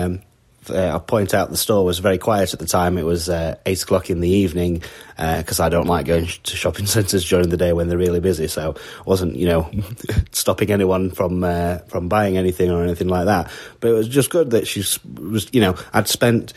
S2: I'll point out the store was very quiet at the time. It was 8 o'clock in the evening because I don't like going to shopping centres during the day when they're really busy. So I wasn't, stopping anyone from buying anything or anything like that. But it was just good that she was, I'd spent,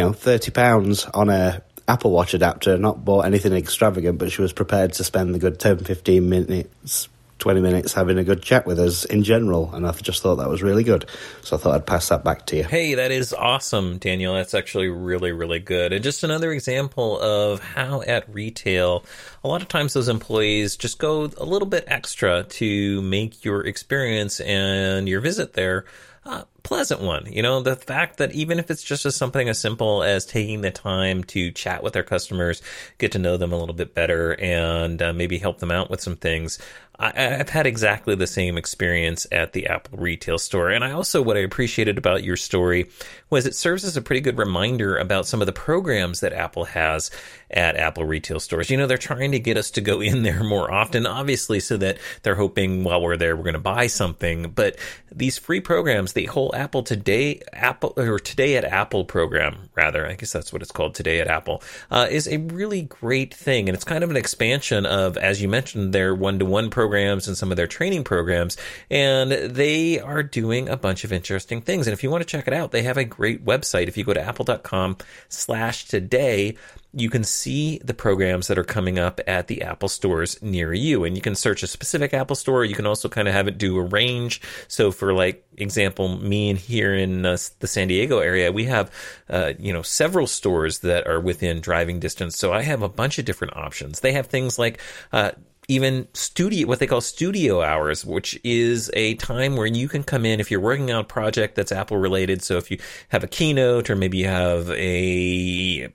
S2: £30 on a Apple Watch adapter, not bought anything extravagant, but she was prepared to spend the good 10-15 minutes, 20 minutes having a good chat with us in general, and I just thought that was really good. So I thought I'd pass that back to you.
S1: Hey, that is awesome, Daniel. That's actually really, really good. And just another example of how at retail, a lot of times those employees just go a little bit extra to make your experience and your visit there pleasant one. The fact that even if it's just something as simple as taking the time to chat with their customers, get to know them a little bit better, and maybe help them out with some things. I've had exactly the same experience at the Apple retail store. And what I appreciated about your story was it serves as a pretty good reminder about some of the programs that Apple has at Apple retail stores. They're trying to get us to go in there more often, obviously, so that they're hoping while we're there, we're going to buy something. But these free programs, the whole Today at Apple program, rather, I guess that's what it's called, Today at Apple, is a really great thing. And it's kind of an expansion of, as you mentioned, their one-to-one program programs and some of their training programs, and they are doing a bunch of interesting things. And if you want to check it out, they have a great website. If you go to apple.com/today, you can see the programs that are coming up at the Apple stores near you. And you can search a specific Apple store. You can also kind of have it do a range. So for like example, me and here in the San Diego area, we have, several stores that are within driving distance. So I have a bunch of different options. They have things like, even what they call studio hours, which is a time where you can come in if you're working on a project that's Apple related. So if you have a keynote, or maybe you have a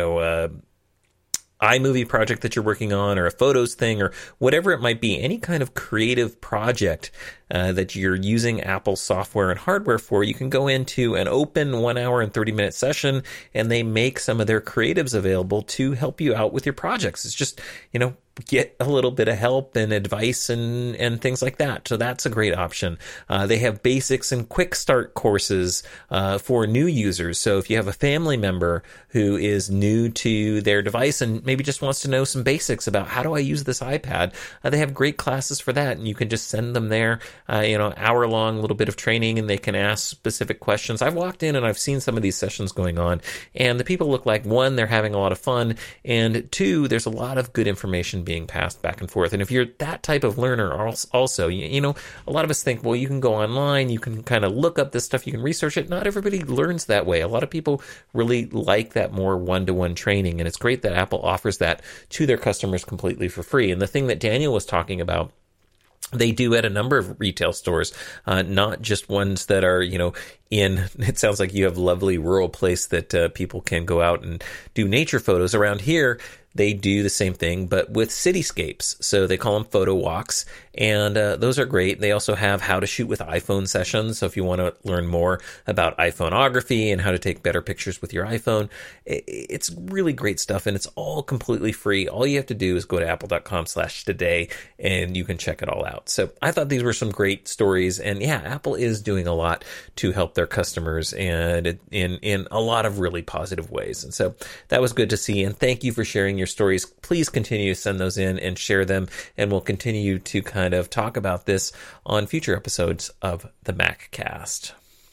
S1: iMovie project that you're working on, or a photos thing, or whatever it might be, any kind of creative project that you're using Apple software and hardware for, you can go into an open 1 hour and 30-minute session, and they make some of their creatives available to help you out with your projects. It's just, get a little bit of help and advice and things like that. So that's a great option. They have basics and quick start courses for new users. So if you have a family member who is new to their device and maybe just wants to know some basics about how do I use this iPad, they have great classes for that, and you can just send them there, hour-long little bit of training, and they can ask specific questions. I've walked in and I've seen some of these sessions going on, and the people look like, one, they're having a lot of fun, and two, there's a lot of good information being passed back and forth. And if you're that type of learner also, a lot of us think, well, you can go online, you can kind of look up this stuff, you can research it. Not everybody learns that way. A lot of people really like that more one-to-one training, and it's great that Apple offers that to their customers completely for free. And the thing that Daniel was talking about, they do at a number of retail stores, not just ones that are, it sounds like you have a lovely rural place that people can go out and do nature photos. Around here, they do the same thing, but with cityscapes. So they call them photo walks, and those are great. They also have how to shoot with iPhone sessions. So if you want to learn more about iPhoneography and how to take better pictures with your iPhone, it's really great stuff, and it's all completely free. All you have to do is go to apple.com/today, and you can check it all out. So I thought these were some great stories, and yeah, Apple is doing a lot to help their customers, and in a lot of really positive ways. And so that was good to see, and thank you for sharing your stories. Please continue to send those in and share them, and we'll continue to kind of talk about this on future episodes of the MacCast.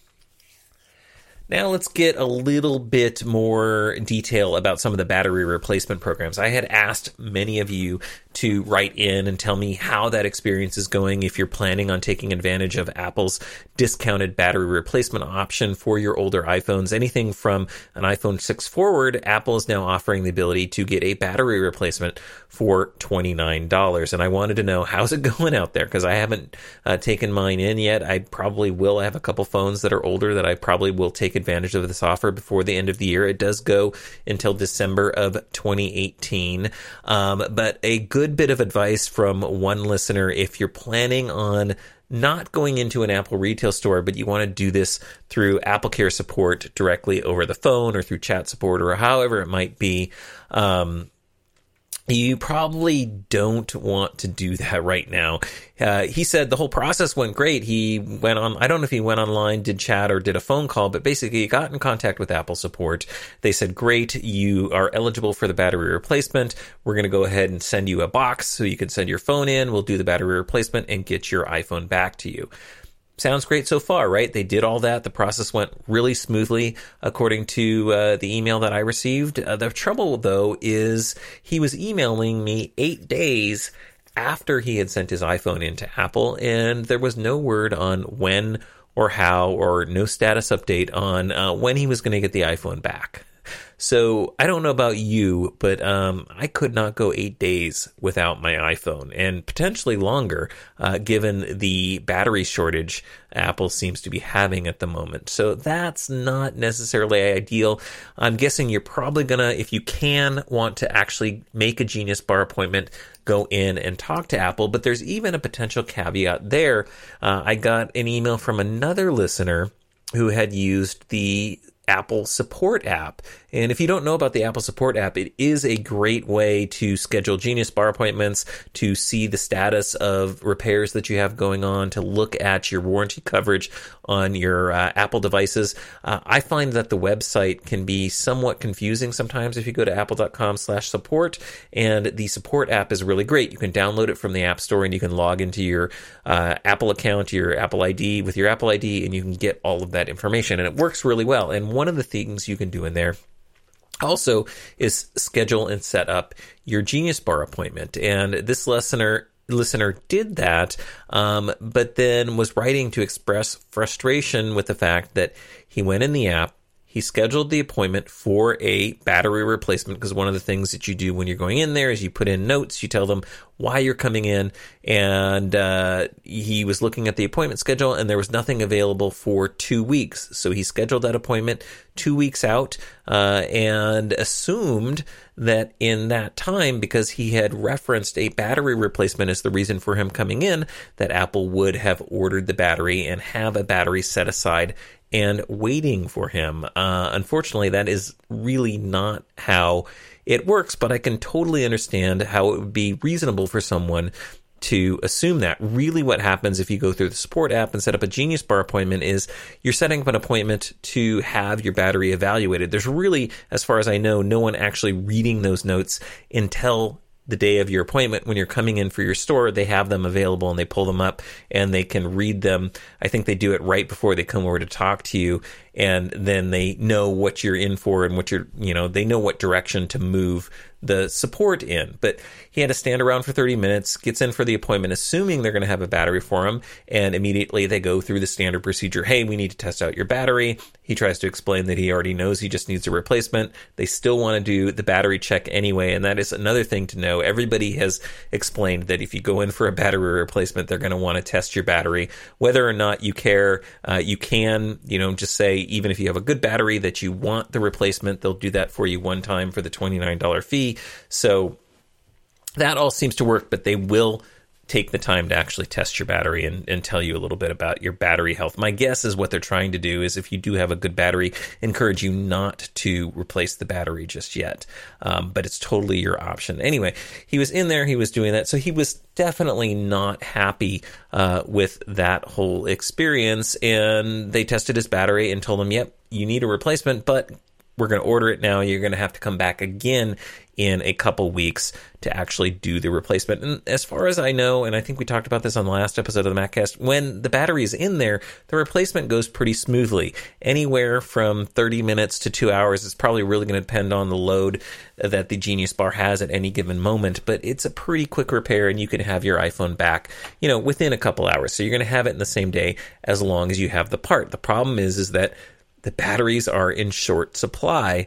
S1: Now let's get a little bit more detail about some of the battery replacement programs. I had asked many of you to write in and tell me how that experience is going, if you're planning on taking advantage of Apple's discounted battery replacement option for your older iPhones. Anything from an iPhone 6 forward, Apple is now offering the ability to get a battery replacement for $29. And I wanted to know, how's it going out there? Because I haven't taken mine in yet. I probably will. I have a couple phones that are older that I probably will take advantage of this offer before the end of the year. It does go until December of 2018. But a good bit of advice from one listener: if you're planning on not going into an Apple retail store, but you want to do this through AppleCare support directly over the phone or through chat support or however it might be, you probably don't want to do that right now. He said the whole process went great. He went on, I don't know if he went online, did chat, or did a phone call, but basically he got in contact with Apple support. They said, great, you are eligible for the battery replacement. We're going to go ahead and send you a box so you can send your phone in. We'll do the battery replacement and get your iPhone back to you. Sounds great so far, right? They did all that. The process went really smoothly, according to the email that I received. The trouble, though, is he was emailing me 8 days after he had sent his iPhone into Apple, and there was no word on when or how, or no status update on when he was going to get the iPhone back. So I don't know about you, but I could not go 8 days without my iPhone, and potentially longer, given the battery shortage Apple seems to be having at the moment. So that's not necessarily ideal. I'm guessing you're probably gonna, if you can, want to actually make a Genius Bar appointment, go in and talk to Apple. But there's even a potential caveat there. I got an email from another listener who had used the Apple Support app. And if you don't know about the Apple Support app, it is a great way to schedule Genius Bar appointments, to see the status of repairs that you have going on, to look at your warranty coverage on your Apple devices. I find that the website can be somewhat confusing sometimes if you go to apple.com/support, and the Support app is really great. You can download it from the App Store, and you can log into your Apple account, your Apple ID, with your Apple ID, and you can get all of that information, and it works really well. And one of the things you can do in there also is schedule and set up your Genius Bar appointment. And this listener did that, but then was writing to express frustration with the fact that he went in the app, he scheduled the appointment for a battery replacement, because one of the things that you do when you're going in there is you put in notes, you tell them why you're coming in, and he was looking at the appointment schedule, and there was nothing available for 2 weeks. So he scheduled that appointment 2 weeks out, and assumed that in that time, because he had referenced a battery replacement as the reason for him coming in, that Apple would have ordered the battery and have a battery set aside and waiting for him. Unfortunately, that is really not how it works, but I can totally understand how it would be reasonable for someone to assume that. Really what happens if you go through the Support app and set up a Genius Bar appointment is you're setting up an appointment to have your battery evaluated. There's really, as far as I know, no one actually reading those notes until the day of your appointment. When you're coming in for your store, they have them available and they pull them up and they can read them. I think they do it right before they come over to talk to you, and then they know what you're in for and what they know what direction to move the support in. But he had to stand around for 30 minutes, gets in for the appointment, assuming they're going to have a battery for him, and immediately they go through the standard procedure. Hey, we need to test out your battery. He tries to explain that he already knows he just needs a replacement. They still want to do the battery check anyway, and that is another thing to know. Everybody has explained that if you go in for a battery replacement, they're going to want to test your battery. Whether or not you care, you can, just say, even if you have a good battery, that you want the replacement. They'll do that for you one time for the $29 fee. So that all seems to work, but they will take the time to actually test your battery and tell you a little bit about your battery health. My guess is what they're trying to do is, if you do have a good battery, encourage you not to replace the battery just yet. But it's totally your option. Anyway, he was in there, he was doing that. So he was definitely not happy with that whole experience. And they tested his battery and told him, yep, you need a replacement, but we're going to order it now. You're going to have to come back again in a couple weeks to actually do the replacement. And as far as I know, and I think we talked about this on the last episode of the MacCast, when the battery is in there, the replacement goes pretty smoothly. Anywhere from 30 minutes to 2 hours. It's probably really going to depend on the load that the Genius Bar has at any given moment, but it's a pretty quick repair, and you can have your iPhone back, within a couple hours. So you're going to have it in the same day as long as you have the part. The problem is that the batteries are in short supply.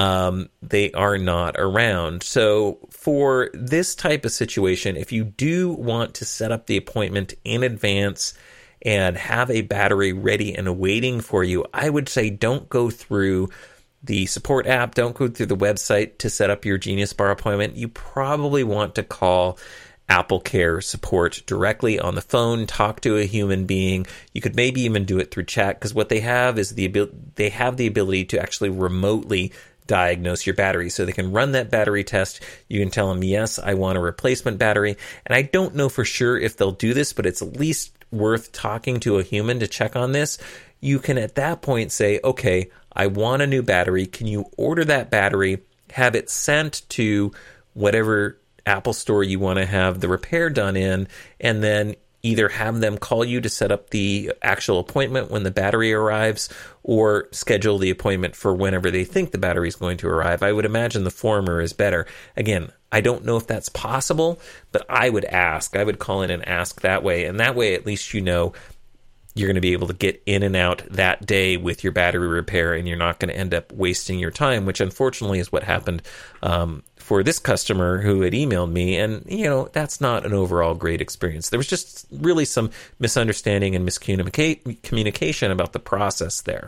S1: They are not around. So for this type of situation, if you do want to set up the appointment in advance and have a battery ready and waiting for you, I would say don't go through the Support app. Don't go through the website to set up your Genius Bar appointment. You probably want to call Apple Care support directly on the phone, talk to a human being. You could maybe even do it through chat, because what they have is the ability to actually remotely diagnose your battery. So they can run that battery test. You can tell them, yes, I want a replacement battery. And I don't know for sure if they'll do this, but it's at least worth talking to a human to check on this. You can at that point say, okay, I want a new battery. Can you order that battery, have it sent to whatever Apple Store you want to have the repair done in, and then either have them call you to set up the actual appointment when the battery arrives, or schedule the appointment for whenever they think the battery is going to arrive. I would imagine the former is better. Again, I don't know if that's possible, but I would ask. I would call in and ask that way, and that way at least you're going to be able to get in and out that day with your battery repair, and you're not going to end up wasting your time, which unfortunately is what happened for this customer who had emailed me. And, that's not an overall great experience. There was just really some misunderstanding and miscommunication about the process there.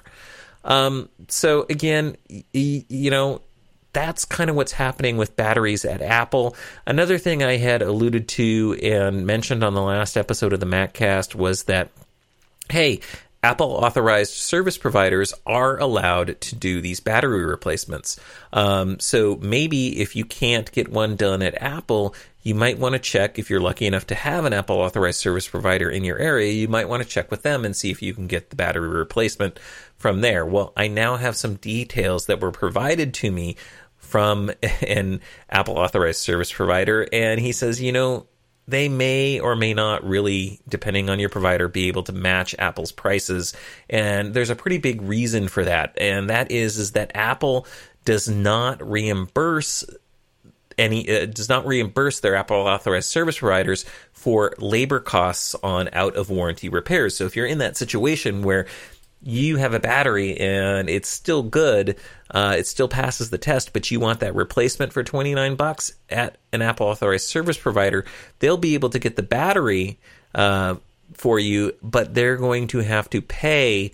S1: So again, that's kind of what's happening with batteries at Apple. Another thing I had alluded to and mentioned on the last episode of the MacCast was that, hey, Apple authorized service providers are allowed to do these battery replacements. So maybe if you can't get one done at Apple, you might want to check, if you're lucky enough to have an Apple authorized service provider in your area, you might want to check with them and see if you can get the battery replacement from there. Well, I now have some details that were provided to me from an Apple authorized service provider, and he says, they may or may not really, depending on your provider, be able to match Apple's prices. And there's a pretty big reason for that. And that is that Apple does not reimburse their Apple authorized service providers for labor costs on out of warranty repairs. So if you're in that situation where you have a battery and it's still good, it still passes the test, but you want that replacement for $29 at an Apple authorized service provider, they'll be able to get the battery for you, but they're going to have to pay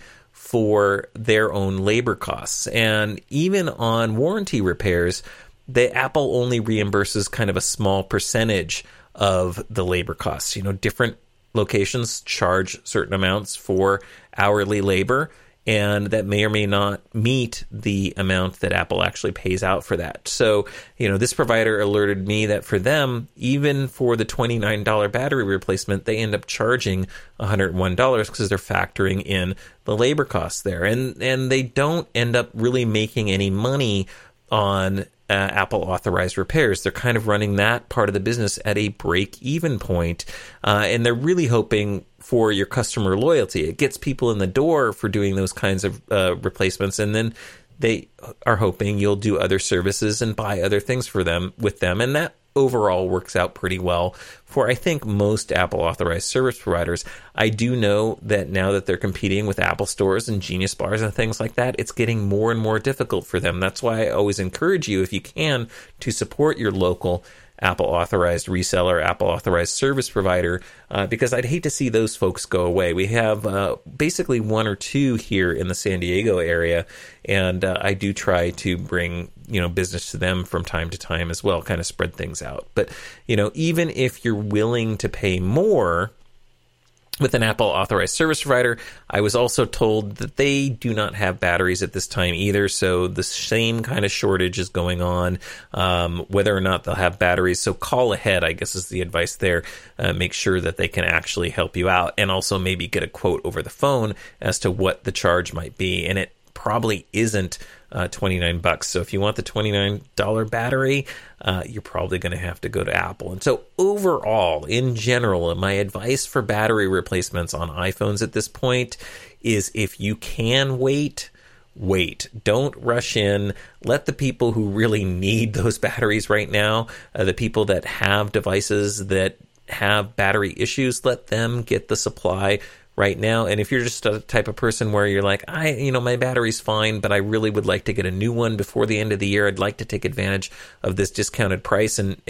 S1: for their own labor costs. And even on warranty repairs, the Apple only reimburses kind of a small percentage of the labor costs. Different locations charge certain amounts for hourly labor, and that may or may not meet the amount that Apple actually pays out for that. So, this provider alerted me that for them, even for the $29 battery replacement, they end up charging $101 because they're factoring in the labor costs there. And they don't end up really making any money on Apple authorized repairs. They're kind of running that part of the business at a break-even point, and they're really hoping for your customer loyalty. It gets people in the door for doing those kinds of replacements, and then they are hoping you'll do other services and buy other things with them, and that overall works out pretty well for, I think, most Apple authorized service providers. I do know that now that they're competing with Apple stores and Genius bars and things like that, it's getting more and more difficult for them. That's why I always encourage you, if you can, to support your local Apple authorized reseller, Apple authorized service provider, because I'd hate to see those folks go away. We have basically one or two here in the San Diego area, and I do try to bring business to them from time to time as well, kind of spread things out. But even if you're willing to pay more with an Apple authorized service provider, I was also told that they do not have batteries at this time either. So the same kind of shortage is going on, whether or not they'll have batteries. So call ahead, I guess, is the advice there. Make sure that they can actually help you out, and also maybe get a quote over the phone as to what the charge might be. And it probably isn't $29. So if you want the $29 battery, you're probably going to have to go to Apple. And so overall, in general, my advice for battery replacements on iPhones at this point is, if you can wait. Don't rush in. Let the people who really need those batteries right now, the people that have devices that have battery issues, let them get the supply right now. And if you're just a type of person where you're like, my battery's fine, but I really would like to get a new one before the end of the year, I'd like to take advantage of this discounted price, and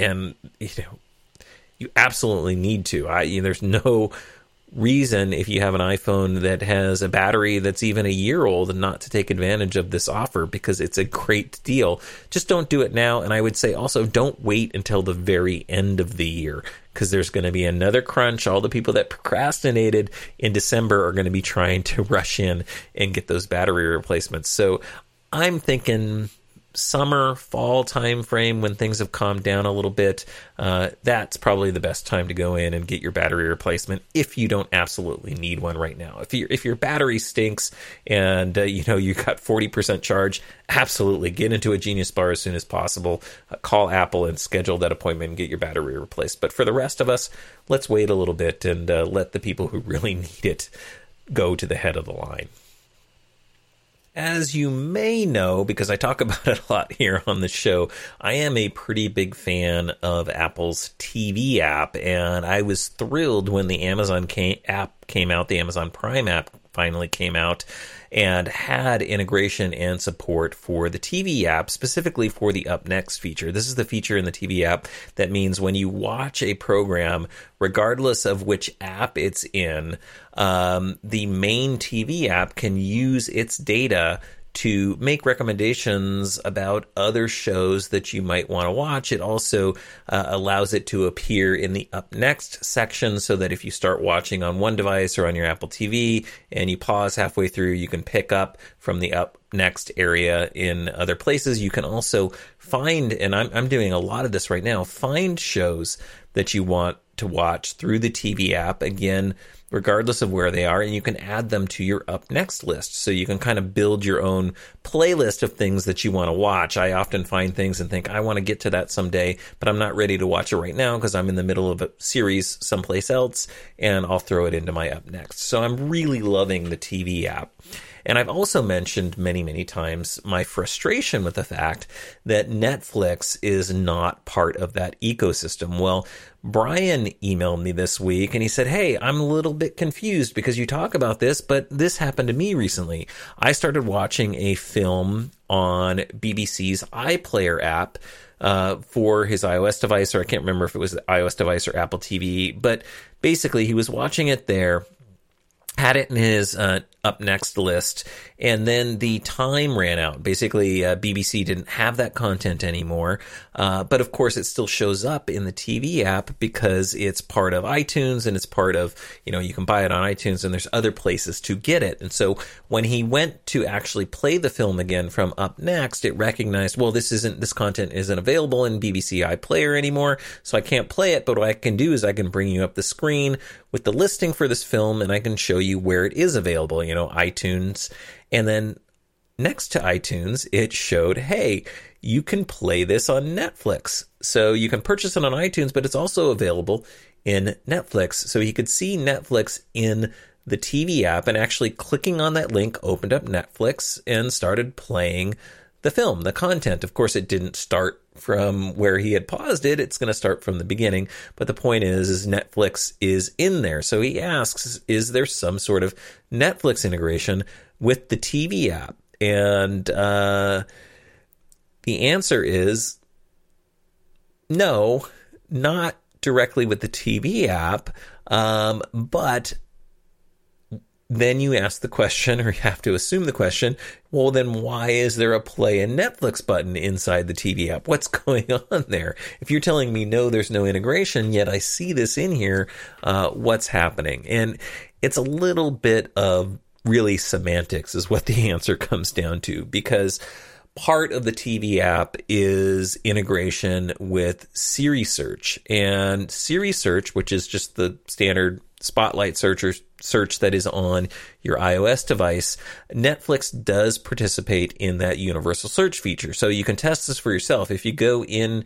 S1: you absolutely need to. There's no reason, if you have an iPhone that has a battery that's even a year old, not to take advantage of this offer, because it's a great deal. Just don't do it now. And I would say also, don't wait until the very end of the year, because there's going to be another crunch. All the people that procrastinated in December are going to be trying to rush in and get those battery replacements. So I'm thinking summer, fall time frame, when things have calmed down a little bit, that's probably the best time to go in and get your battery replacement, if you don't absolutely need one right now. If your battery stinks and you got 40% charge, absolutely get into a Genius bar as soon as possible. Call Apple and schedule that appointment and get your battery replaced. But for the rest of us, let's wait a little bit and let the people who really need it go to the head of the line. As you may know, because I talk about it a lot here on the show, I am a pretty big fan of Apple's TV app, and I was thrilled when the Amazon app came out, the Amazon Prime app finally came out, and had integration and support for the TV app, specifically for the Up Next feature. This is the feature in the TV app that means when you watch a program, regardless of which app it's in, the main TV app can use its data to make recommendations about other shows that you might want to watch. It also allows it to appear in the Up Next section, so that if you start watching on one device or on your Apple TV and you pause halfway through, you can pick up from the Up Next area in other places. You can also find, and I'm doing a lot of this right now, find shows that you want to watch through the TV app, again, regardless of where they are, and you can add them to your Up Next list. So you can kind of build your own playlist of things that you want to watch. I often find things and think, I want to get to that someday, but I'm not ready to watch it right now because I'm in the middle of a series someplace else, and I'll throw it into my Up Next. So I'm really loving the TV app. And I've also mentioned many, many times my frustration with the fact that Netflix is not part of that ecosystem. Well, Brian emailed me this week and he said, hey, I'm a little bit confused because you talk about this, but this happened to me recently. I started watching a film on BBC's iPlayer app for his iOS device, or I can't remember if it was the iOS device or Apple TV, but basically he was watching it there, had it in his Up Next list, and then the time ran out. Basically, BBC didn't have that content anymore, but of course it still shows up in the TV app because it's part of iTunes, and it's part of, you can buy it on iTunes, and there's other places to get it. And so when he went to actually play the film again from Up Next, it recognized, well, this content isn't available in BBC iPlayer anymore, so I can't play it, but what I can do is I can bring you up the screen with the listing for this film, and I can show you where it is available, iTunes. And then next to iTunes, it showed, hey, you can play this on Netflix. So you can purchase it on iTunes, but it's also available in Netflix. So he could see Netflix in the TV app, and actually clicking on that link opened up Netflix and started playing the film, the content. Of course, it didn't start from where he had paused it. It's going to start from the beginning. But the point is Netflix is in there. So he asks, is there some sort of Netflix integration with the TV app? And the answer is no, not directly with the TV app, but then you ask the question, or you have to assume the question, well, then why is there a play and Netflix button inside the TV app? What's going on there? If you're telling me, no, there's no integration, yet I see this in here, what's happening? And it's a little bit of really semantics is what the answer comes down to, because part of the TV app is integration with Siri Search. And Siri Search, which is just the standard Spotlight search that is on your iOS device, Netflix does participate in that universal search feature. So you can test this for yourself. If you go in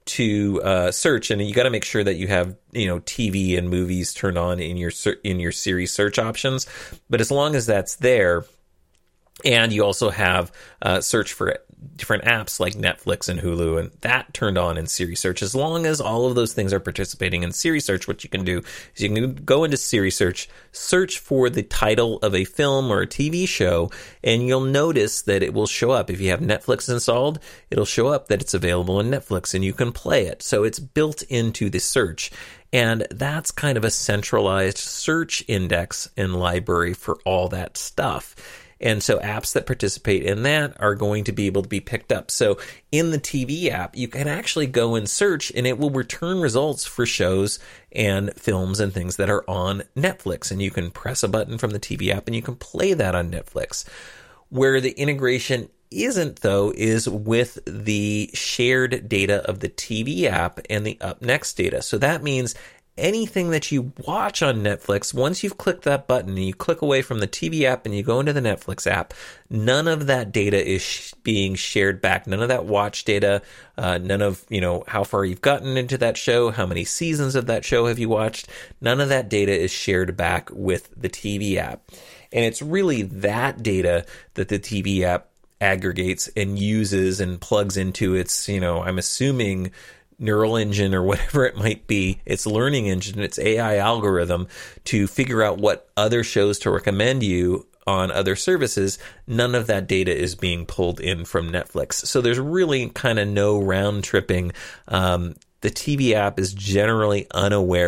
S1: to search, and you got to make sure that you have TV and movies turned on in your Siri search options. But as long as that's there, and you also have search for different apps like Netflix and Hulu, and that turned on in Siri Search. As long as all of those things are participating in Siri Search, what you can do is you can go into Siri Search, search for the title of a film or a TV show, and you'll notice that it will show up. If you have Netflix installed, it'll show up that it's available in Netflix, and you can play it. So it's built into the search. And that's kind of a centralized search index and library for all that stuff. And so apps that participate in that are going to be able to be picked up. So in the TV app, you can actually go and search, and it will return results for shows and films and things that are on Netflix. And you can press a button from the TV app and you can play that on Netflix. Where the integration isn't, though, is with the shared data of the TV app and the Up Next data. So that means anything that you watch on Netflix, once you've clicked that button and you click away from the TV app and you go into the Netflix app, none of that data is being shared back. None of that watch data, none of, how far you've gotten into that show, how many seasons of that show have you watched. None of that data is shared back with the TV app. And it's really that data that the TV app aggregates and uses and plugs into its, I'm assuming, neural engine or whatever it might be, its learning engine, its AI algorithm, to figure out what other shows to recommend you on other services. None of that data is being pulled in from Netflix. So there's really kind of no round tripping. The TV app is generally unaware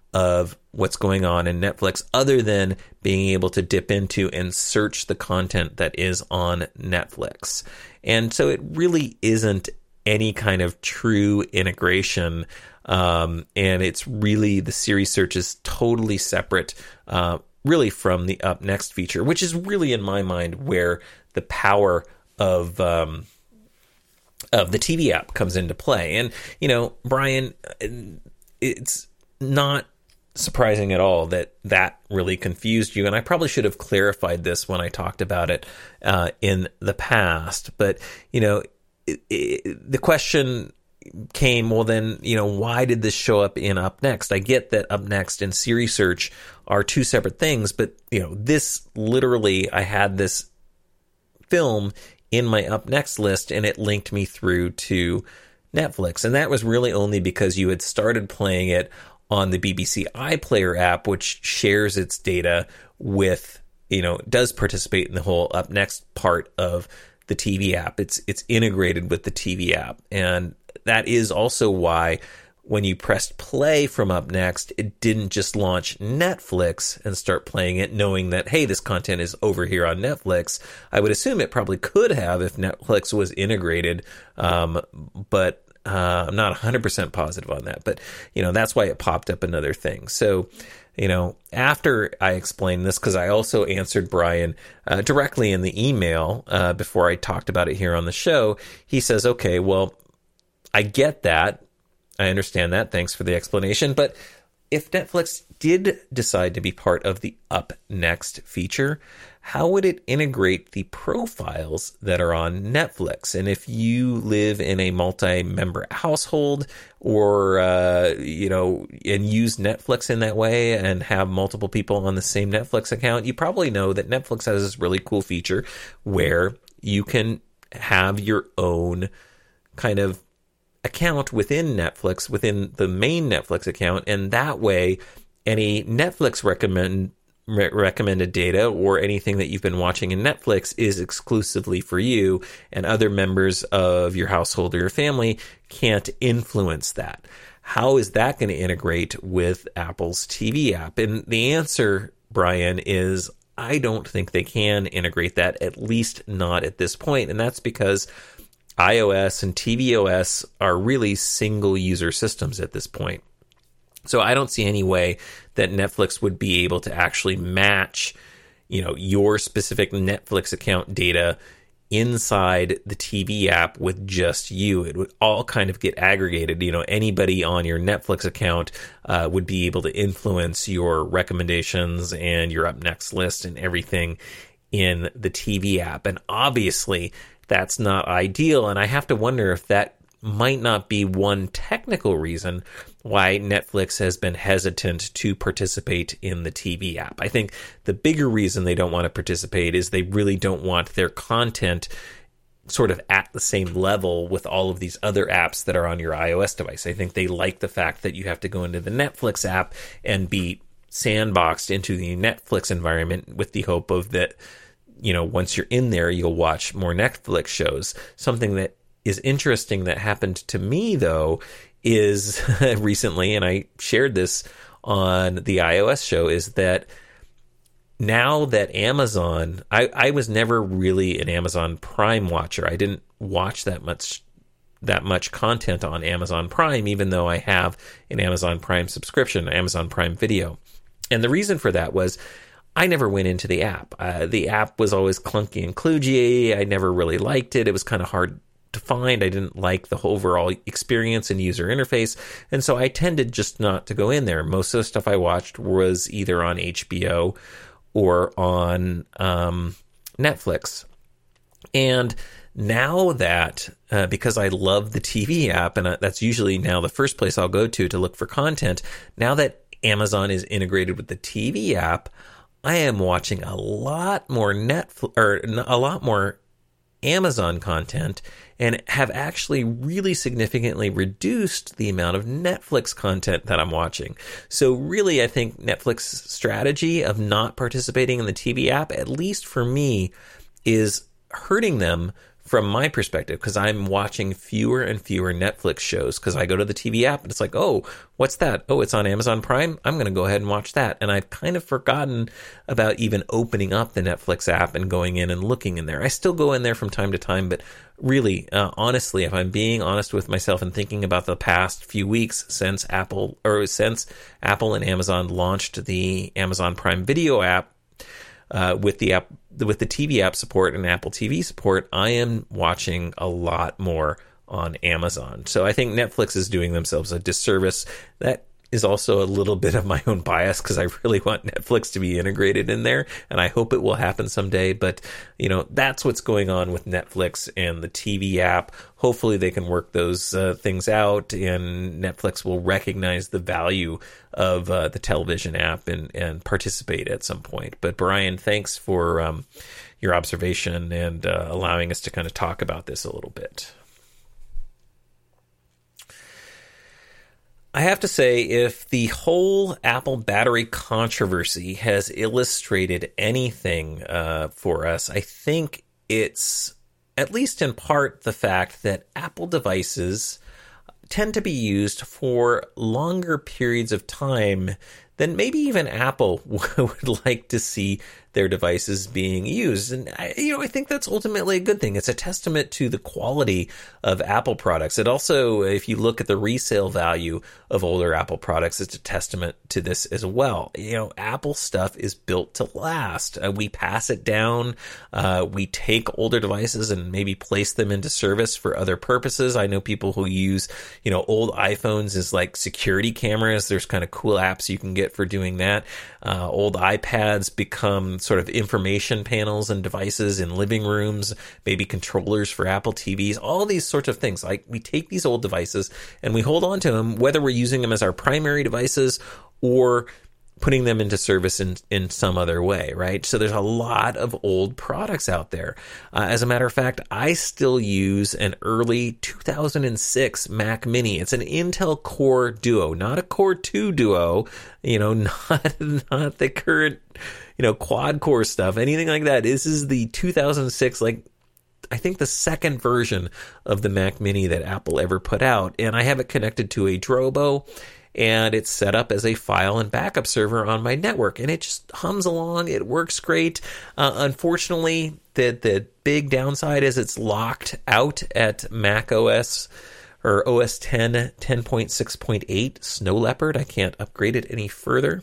S1: of what's going on in Netflix other than being able to dip into and search the content that is on Netflix. And so it really isn't any kind of true integration. And it's really, the series search is totally separate, really from the Up Next feature, which is really, in my mind, where the power of the TV app comes into play. And, Brian, it's not surprising at all that really confused you. And I probably should have clarified this when I talked about it in the past. But, the question came, well, then, why did this show up in Up Next? I get that Up Next and Siri Search are two separate things, but, this literally, I had this film in my Up Next list and it linked me through to Netflix. And that was really only because you had started playing it on the BBC iPlayer app, which shares its data with, does participate in the whole Up Next part of the TV app. It's integrated with the TV app. And that is also why when you pressed play from Up Next, it didn't just launch Netflix and start playing it knowing that, hey, this content is over here on Netflix. I would assume it probably could have if Netflix was integrated, but I'm not 100% positive on that. But, that's why it popped up another thing. So, after I explained this, because I also answered Brian directly in the email before I talked about it here on the show, he says, okay, well, I get that. I understand that. Thanks for the explanation. But if Netflix did decide to be part of the Up Next feature, how would it integrate the profiles that are on Netflix? And if you live in a multi-member household or, and use Netflix in that way and have multiple people on the same Netflix account, you probably know that Netflix has this really cool feature where you can have your own kind of account within Netflix, within the main Netflix account, and that way any Netflix recommended data or anything that you've been watching in Netflix is exclusively for you, and other members of your household or your family can't influence that. How is that going to integrate with Apple's TV app? And the answer, Brian, is I don't think they can integrate that, at least not at this point, and that's because iOS and tvOS are really single user systems at this point. So I don't see any way that Netflix would be able to actually match, your specific Netflix account data inside the TV app with just you. It would all kind of get aggregated. Anybody on your Netflix account would be able to influence your recommendations and your Up Next list and everything in the TV app. And obviously, that's not ideal, and I have to wonder if that might not be one technical reason why Netflix has been hesitant to participate in the TV app. I think the bigger reason they don't want to participate is they really don't want their content sort of at the same level with all of these other apps that are on your iOS device. I think they like the fact that you have to go into the Netflix app and be sandboxed into the Netflix environment with the hope of that, once you're in there, you'll watch more Netflix shows. Something that is interesting that happened to me, though, is recently, and I shared this on the iOS show, is that now that Amazon, I was never really an Amazon Prime watcher. I didn't watch that much content on Amazon Prime, even though I have an Amazon Prime subscription, Amazon Prime Video. And the reason for that was I never went into the app. The app was always clunky and kludgy. I never really liked it. It was kind of hard to find. I didn't like the overall experience and user interface. And so I tended just not to go in there. Most of the stuff I watched was either on HBO or on Netflix. And now that, because I love the TV app, and that's usually now the first place I'll go to look for content, now that Amazon is integrated with the TV app, I am watching a lot more Amazon content and have actually really significantly reduced the amount of Netflix content that I'm watching. So really, I think Netflix's strategy of not participating in the TV app, at least for me, is hurting them from my perspective, because I'm watching fewer and fewer Netflix shows because I go to the TV app and it's like, oh, what's that? Oh, it's on Amazon Prime. I'm going to go ahead and watch that. And I've kind of forgotten about even opening up the Netflix app and going in and looking in there. I still go in there from time to time, but really, honestly, if I'm being honest with myself and thinking about the past few weeks since Apple and Amazon launched the Amazon Prime Video app, with the TV app support and Apple TV support, I am watching a lot more on Amazon. So I think Netflix is doing themselves a disservice. That is also a little bit of my own bias because I really want Netflix to be integrated in there, and I hope it will happen someday. But, that's what's going on with Netflix and the TV app. Hopefully they can work those things out, and Netflix will recognize the value of the television app and participate at some point. But Brian, thanks for your observation and allowing us to kind of talk about this a little bit. I have to say, if the whole Apple battery controversy has illustrated anything for us, I think it's, at least in part, the fact that Apple devices tend to be used for longer periods of time than maybe even Apple would like to see their devices being used. And I think that's ultimately a good thing. It's a testament to the quality of Apple products. It also, if you look at the resale value of older Apple products, it's a testament to this as well. Apple stuff is built to last. We pass it down. We take older devices and maybe place them into service for other purposes. I know people who use, old iPhones as like security cameras. There's kind of cool apps you can get for doing that. Old iPads become sort of information panels and devices in living rooms, maybe controllers for Apple TVs, all these sorts of things. Like, we take these old devices and we hold on to them, whether we're using them as our primary devices or putting them into service in some other way, right? So there's a lot of old products out there. As a matter of fact, I still use an early 2006 Mac Mini. It's an Intel Core Duo, not a Core 2 Duo, not the current, quad core stuff, anything like that. This is the 2006, I think the second version of the Mac Mini that Apple ever put out. And I have it connected to a Drobo, and it's set up as a file and backup server on my network, and it just hums along. It works great. Unfortunately, the big downside is it's locked out at Mac OS or OS 10 10.6.8 Snow Leopard. I can't upgrade it any further,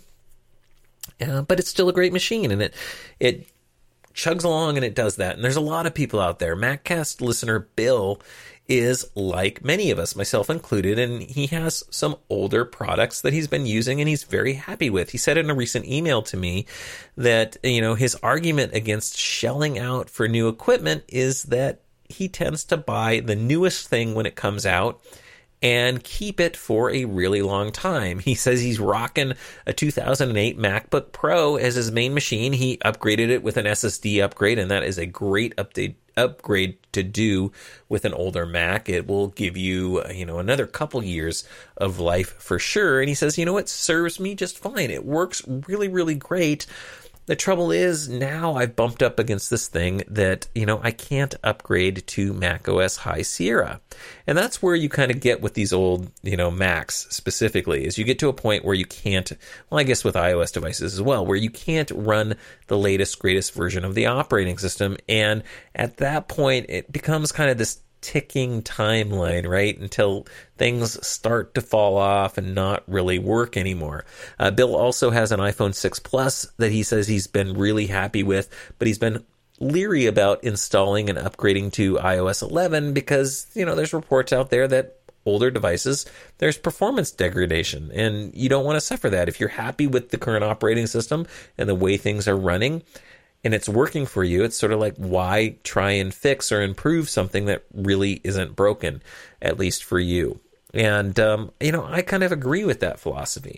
S1: but it's still a great machine, and it chugs along and it does that. And there's a lot of people out there. MacCast listener Bill is like many of us, myself included, and he has some older products that he's been using and he's very happy with. He said in a recent email to me that, his argument against shelling out for new equipment is that he tends to buy the newest thing when it comes out and keep it for a really long time. He says he's rocking a 2008 MacBook Pro as his main machine. He upgraded it with an SSD upgrade, and that is a great upgrade to do with an older Mac. It will give you, another couple years of life for sure. And he says, it serves me just fine. It works really, really great. The trouble is, now I've bumped up against this thing that, I can't upgrade to macOS High Sierra. And that's where you kind of get with these old, Macs specifically, is you get to a point where you can't, well, I guess with iOS devices as well, where you can't run the latest, greatest version of the operating system. And at that point, it becomes kind of this ticking timeline, right, until things start to fall off and not really work anymore. Bill also has an iPhone 6 Plus that he says he's been really happy with, but he's been leery about installing and upgrading to iOS 11 because, there's reports out there that older devices, there's performance degradation, and you don't want to suffer that. If you're happy with the current operating system and the way things are running, and it's working for you, it's sort of like, why try and fix or improve something that really isn't broken, at least for you? And, I kind of agree with that philosophy.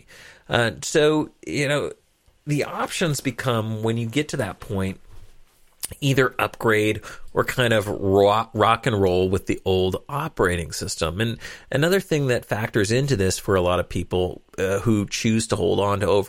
S1: So, the options become, when you get to that point, either upgrade or kind of rock and roll with the old operating system. And another thing that factors into this for a lot of people who choose to hold on to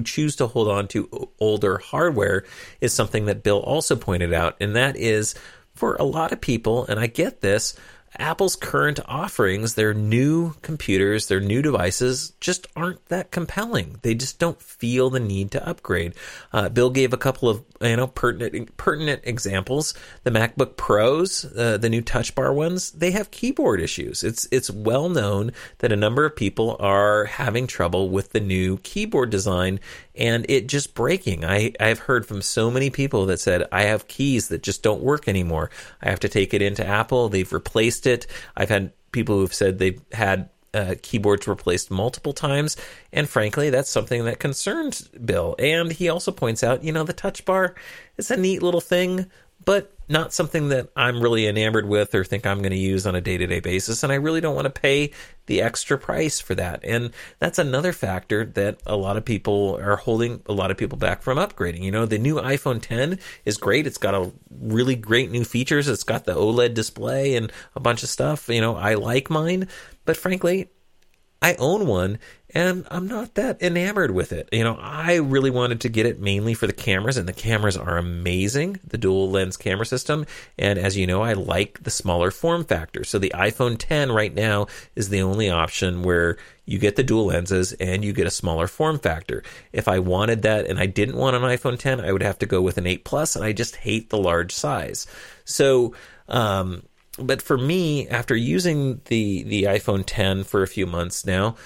S1: older hardware is something that Bill also pointed out, and that is for a lot of people, and I get this, Apple's current offerings, their new computers, their new devices just aren't that compelling. They just don't feel the need to upgrade. Bill gave a couple of pertinent examples. The MacBook Pros, the new Touch Bar ones, they have keyboard issues. It's well known that a number of people are having trouble with the new keyboard design and it just breaking. I've heard from so many people that said, I have keys that just don't work anymore. I have to take it into Apple. They've replaced it. I've had people who've said they've had keyboards replaced multiple times. And frankly, that's something that concerns Bill. And he also points out, the Touch Bar is a neat little thing, but not something that I'm really enamored with or think I'm going to use on a day-to-day basis. And I really don't want to pay the extra price for that. And that's another factor that a lot of people are holding a lot of people back from upgrading. The new iPhone X is great. It's got a really great new features. It's got the OLED display and a bunch of stuff. I like mine, but frankly, I own one and I'm not that enamored with it. I really wanted to get it mainly for the cameras, and the cameras are amazing, the dual lens camera system. And as you know, I like the smaller form factor. So the iPhone X right now is the only option where you get the dual lenses and you get a smaller form factor. If I wanted that and I didn't want an iPhone X, I would have to go with an 8 Plus, and I just hate the large size. So, but for me, after using the iPhone X for a few months now,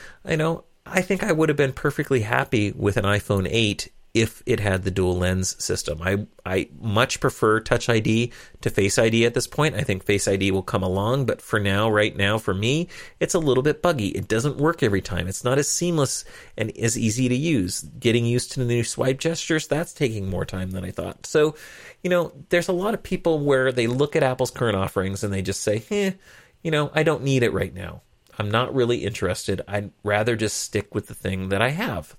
S1: I think I would have been perfectly happy with an iPhone 8 if it had the dual lens system. I much prefer Touch ID to Face ID at this point. I think Face ID will come along, but right now, for me, it's a little bit buggy. It doesn't work every time. It's not as seamless and as easy to use. Getting used to the new swipe gestures, that's taking more time than I thought. So, there's a lot of people where they look at Apple's current offerings and they just say, I don't need it right now. I'm not really interested. I'd rather just stick with the thing that I have.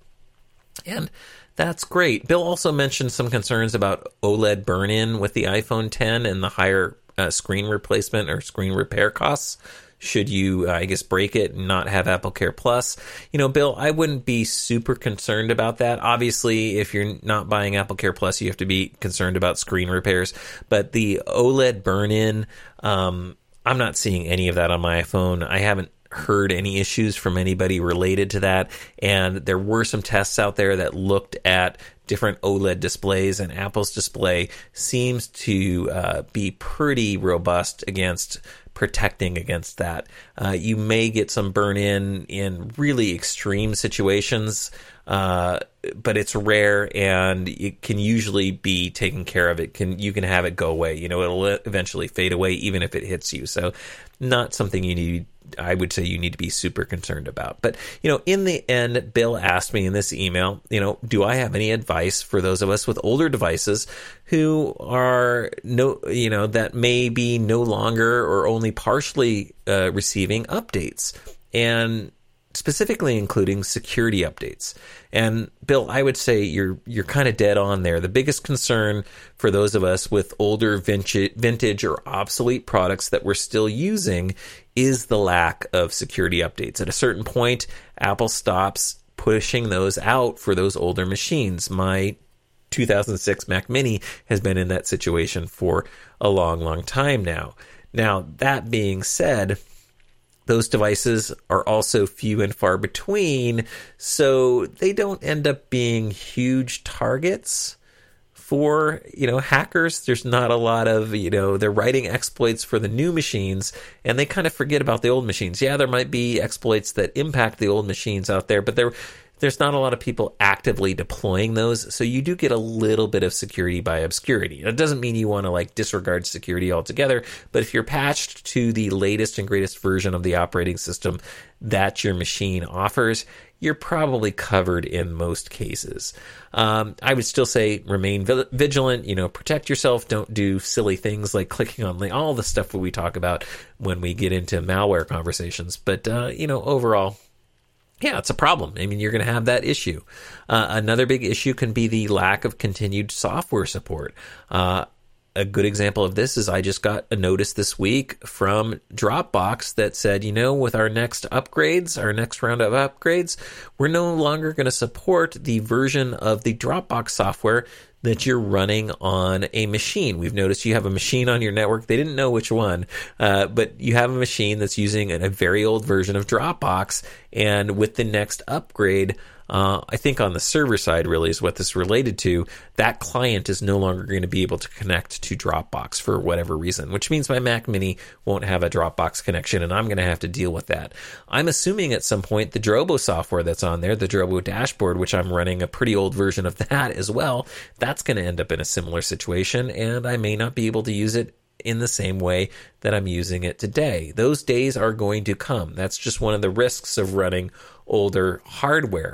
S1: And that's great. Bill also mentioned some concerns about OLED burn-in with the iPhone X and the higher screen replacement or screen repair costs. Should you, break it and not have AppleCare Plus? Bill, I wouldn't be super concerned about that. Obviously, if you're not buying AppleCare Plus, you have to be concerned about screen repairs. But the OLED burn-in, I'm not seeing any of that on my iPhone. I haven't heard any issues from anybody related to that, and there were some tests out there that looked at different OLED displays, and Apple's display seems to be pretty robust against protecting against that. You may get some burn-in in really extreme situations, but it's rare, and it can usually be taken care of. You can have it go away. It'll eventually fade away even if it hits you. So not something I would say you need to be super concerned about. But, in the end, Bill asked me in this email, do I have any advice for those of us with older devices who are that may be no longer or only partially receiving updates, and specifically including security updates. And Bill, I would say you're kind of dead on there. The biggest concern for those of us with older vintage or obsolete products that we're still using is the lack of security updates. At a certain point, Apple stops pushing those out for those older machines. My 2006 Mac Mini has been in that situation for a long, long time now. Now, that being said, those devices are also few and far between, so they don't end up being huge targets for, hackers. There's not a lot of, they're writing exploits for the new machines, and they kind of forget about the old machines. Yeah, there might be exploits that impact the old machines out there, but there's not a lot of people actively deploying those, so you do get a little bit of security by obscurity. It doesn't mean you want to disregard security altogether, but if you're patched to the latest and greatest version of the operating system that your machine offers, you're probably covered in most cases. I would still say remain vigilant, protect yourself, don't do silly things like clicking on all the stuff that we talk about when we get into malware conversations. But, overall, yeah, it's a problem. I mean, you're going to have that issue. Another big issue can be the lack of continued software support. a good example of this is I just got a notice this week from Dropbox that said, with our next upgrades, our next round of upgrades, we're no longer going to support the version of the Dropbox software that you're running on a machine. We've noticed you have a machine on your network. They didn't know which one, but you have a machine that's using a very old version of Dropbox. And with the next upgrade, I think on the server side really is what this related to, that client is no longer going to be able to connect to Dropbox for whatever reason, which means my Mac Mini won't have a Dropbox connection, and I'm going to have to deal with that. I'm assuming at some point the Drobo software that's on there, the Drobo dashboard, which I'm running a pretty old version of that as well, that's going to end up in a similar situation, and I may not be able to use it in the same way that I'm using it today. Those days are going to come. That's just one of the risks of running older hardware.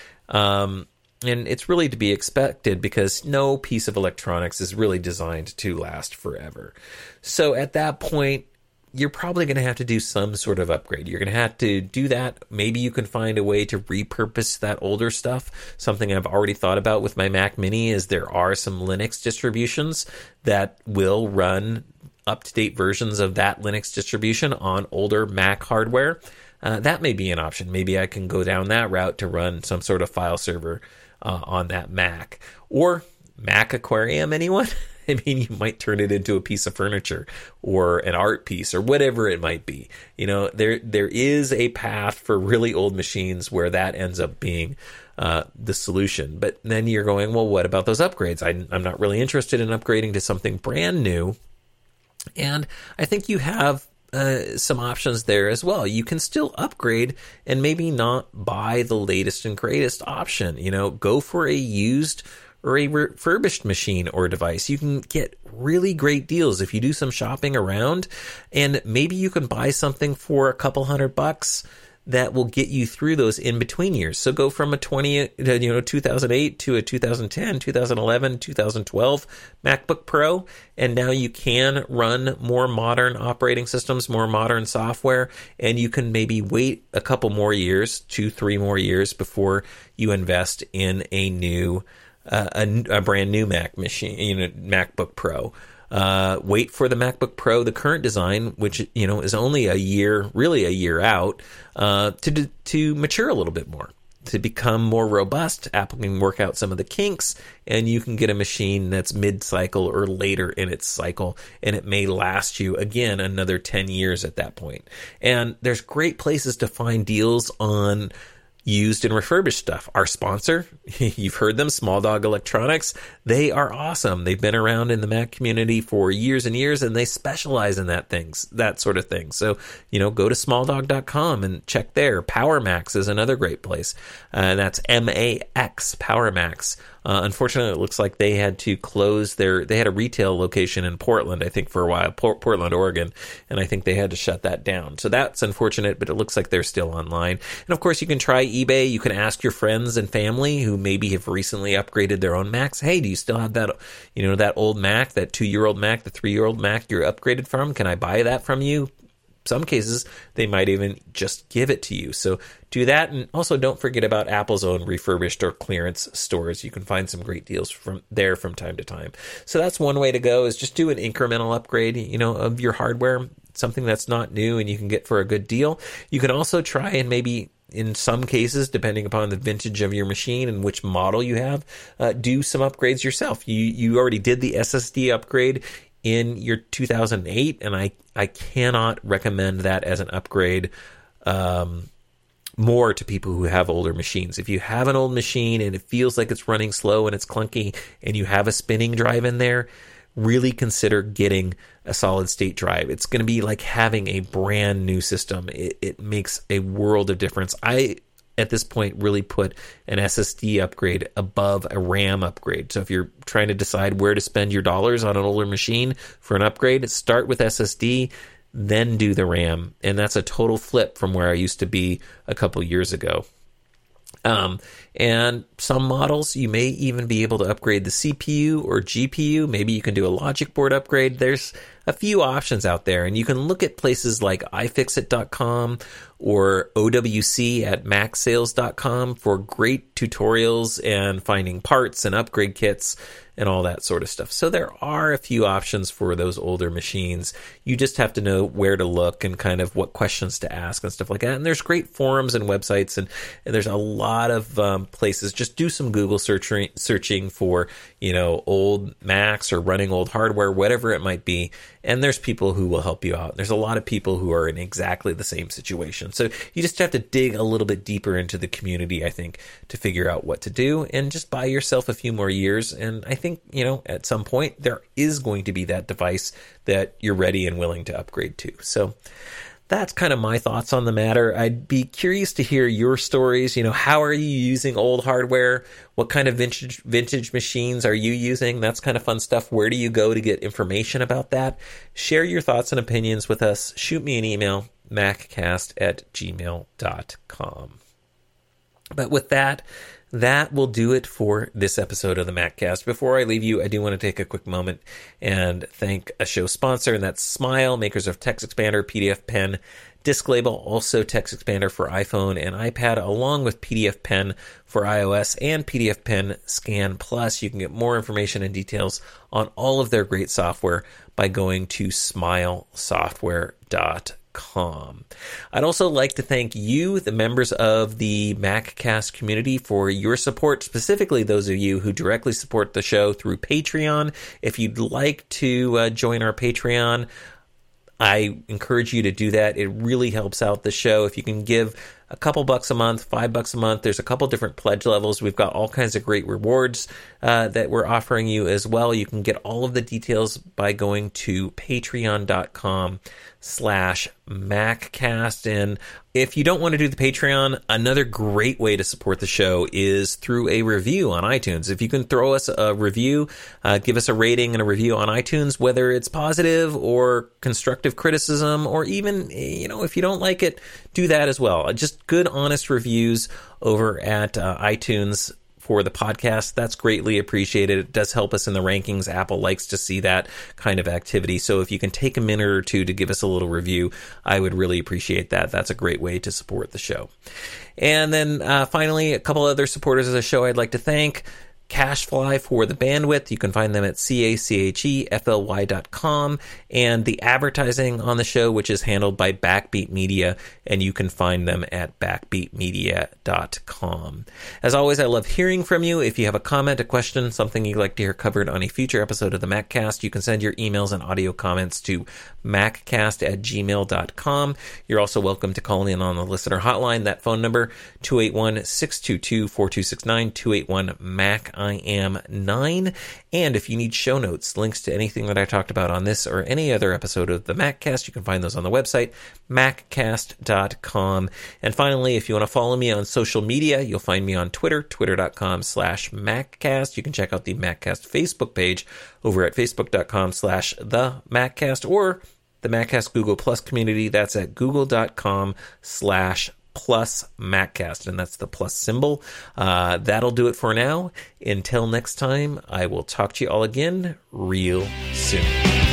S1: And it's really to be expected because no piece of electronics is really designed to last forever. So at that point, you're probably going to have to do some sort of upgrade. You're going to have to do that. Maybe you can find a way to repurpose that older stuff. Something I've already thought about with my Mac Mini is there are some Linux distributions that will run up-to-date versions of that Linux distribution on older Mac hardware. That may be an option. Maybe I can go down that route to run some sort of file server on that Mac. Or Mac Aquarium, anyone? I mean, you might turn it into a piece of furniture or an art piece or whatever it might be. There is a path for really old machines where that ends up being the solution. But then you're going, well, what about those upgrades? I'm not really interested in upgrading to something brand new. And I think you have some options there as well. You can still upgrade and maybe not buy the latest and greatest option. Go for a used or a refurbished machine or device. You can get really great deals if you do some shopping around, and maybe you can buy something for a couple $100 that will get you through those in-between years. So go from a 2008 to a 2010, 2011, 2012 MacBook Pro, and now you can run more modern operating systems, more modern software, and you can maybe wait a couple more years, 2-3 more years before you invest in a new, a brand new Mac machine, MacBook Pro. Wait for the MacBook Pro, the current design, which is only a year out, to mature a little bit more, to become more robust. Apple can work out some of the kinks, and you can get a machine that's mid-cycle or later in its cycle, and it may last you again another 10 years at that point. And there's great places to find deals on used and refurbished stuff. Our sponsor, you've heard them, Small Dog Electronics. They are awesome. They've been around in the Mac community for years and years, and they specialize in that sort of thing. So, go to smalldog.com and check there. PowerMax is another great place. That's MAX, PowerMax. Unfortunately, it looks like they had to close they had a retail location in Portland, I think, for a while, Portland, Oregon, and I think they had to shut that down. So that's unfortunate, but it looks like they're still online. And of course, you can try eBay. You can ask your friends and family who maybe have recently upgraded their own Macs. Hey, do you still have that, that old Mac, that 2-year-old Mac, the 3-year-old Mac you're upgraded from? Can I buy that from you? Some cases, they might even just give it to you. So do that. And also don't forget about Apple's own refurbished or clearance stores. You can find some great deals from there from time to time. So that's one way to go, is just do an incremental upgrade, of your hardware, something that's not new and you can get for a good deal. You can also try and maybe, in some cases, depending upon the vintage of your machine and which model you have, do some upgrades yourself. You already did the SSD upgrade in your 2008, and I cannot recommend that as an upgrade more to people who have older machines. If you have an old machine and it feels like it's running slow and it's clunky and you have a spinning drive in there, really consider getting a solid state drive. It's going to be like having a brand new system. It makes a world of difference. I, at this point, really put an SSD upgrade above a RAM upgrade. So if you're trying to decide where to spend your dollars on an older machine for an upgrade, start with SSD, then do the RAM. And that's a total flip from where I used to be a couple years ago. And some models, you may even be able to upgrade the CPU or GPU. Maybe you can do a logic board upgrade. There's a few options out there, and you can look at places like iFixit.com or OWC at MacSales.com for great tutorials and finding parts and upgrade kits and all that sort of stuff. So there are a few options for those older machines. You just have to know where to look and kind of what questions to ask and stuff like that. And there's great forums and websites, and there's a lot of places. Just do some Google searching for, old Macs or running old hardware, whatever it might be. And there's people who will help you out. There's a lot of people who are in exactly the same situation. So you just have to dig a little bit deeper into the community, I think, to figure out what to do, and just buy yourself a few more years. And I think, at some point there is going to be that device that you're ready and willing to upgrade to. So that's kind of my thoughts on the matter. I'd be curious to hear your stories. How are you using old hardware? What kind of vintage machines are you using? That's kind of fun stuff. Where do you go to get information about that? Share your thoughts and opinions with us. Shoot me an email, maccast@gmail.com. But with that will do it for this episode of the MacCast. Before I leave you, I do want to take a quick moment and thank a show sponsor, and that's Smile, makers of TextExpander, PDF Pen, Disk Label, also TextExpander for iPhone and iPad, along with PDF Pen for iOS and PDF Pen Scan Plus. You can get more information and details on all of their great software by going to smilesoftware.com. I'd also like to thank you, the members of the MacCast community, for your support, specifically those of you who directly support the show through Patreon. If you'd like to join our Patreon, I encourage you to do that. It really helps out the show. If you can give a couple bucks a month, $5 a month, there's a couple different pledge levels. We've got all kinds of great rewards that we're offering you as well. You can get all of the details by going to patreon.com/MacCast. And if you don't want to do the Patreon, another great way to support the show is through a review on iTunes. If you can throw us a review, give us a rating and a review on iTunes, whether it's positive or constructive criticism, or even, if you don't like it, do that as well. Just good, honest reviews over at iTunes for the podcast. That's greatly appreciated. It does help us in the rankings. Apple likes to see that kind of activity. So if you can take a minute or two to give us a little review, I would really appreciate that. That's a great way to support the show. And then finally, a couple other supporters of the show I'd like to thank. CacheFly for the bandwidth. You can find them at CACHEFLY.com, and the advertising on the show, which is handled by Backbeat Media, and you can find them at backbeatmedia.com. As always, I love hearing from you. If you have a comment, a question, something you'd like to hear covered on a future episode of the MacCast, you can send your emails and audio comments to maccast@gmail.com. You're also welcome to call in on the listener hotline. That phone number, 281-622-4269, 281-MAC. I am 9. And if you need show notes, links to anything that I talked about on this or any other episode of the MacCast, you can find those on the website, maccast.com. And finally, if you want to follow me on social media, you'll find me on Twitter, twitter.com/MacCast. You can check out the MacCast Facebook page over at facebook.com/the-MacCast, or the MacCast Google Plus community. That's at google.com/+MacCast, and that's the plus symbol. That'll do it for now. Until next time, I will talk to you all again real soon.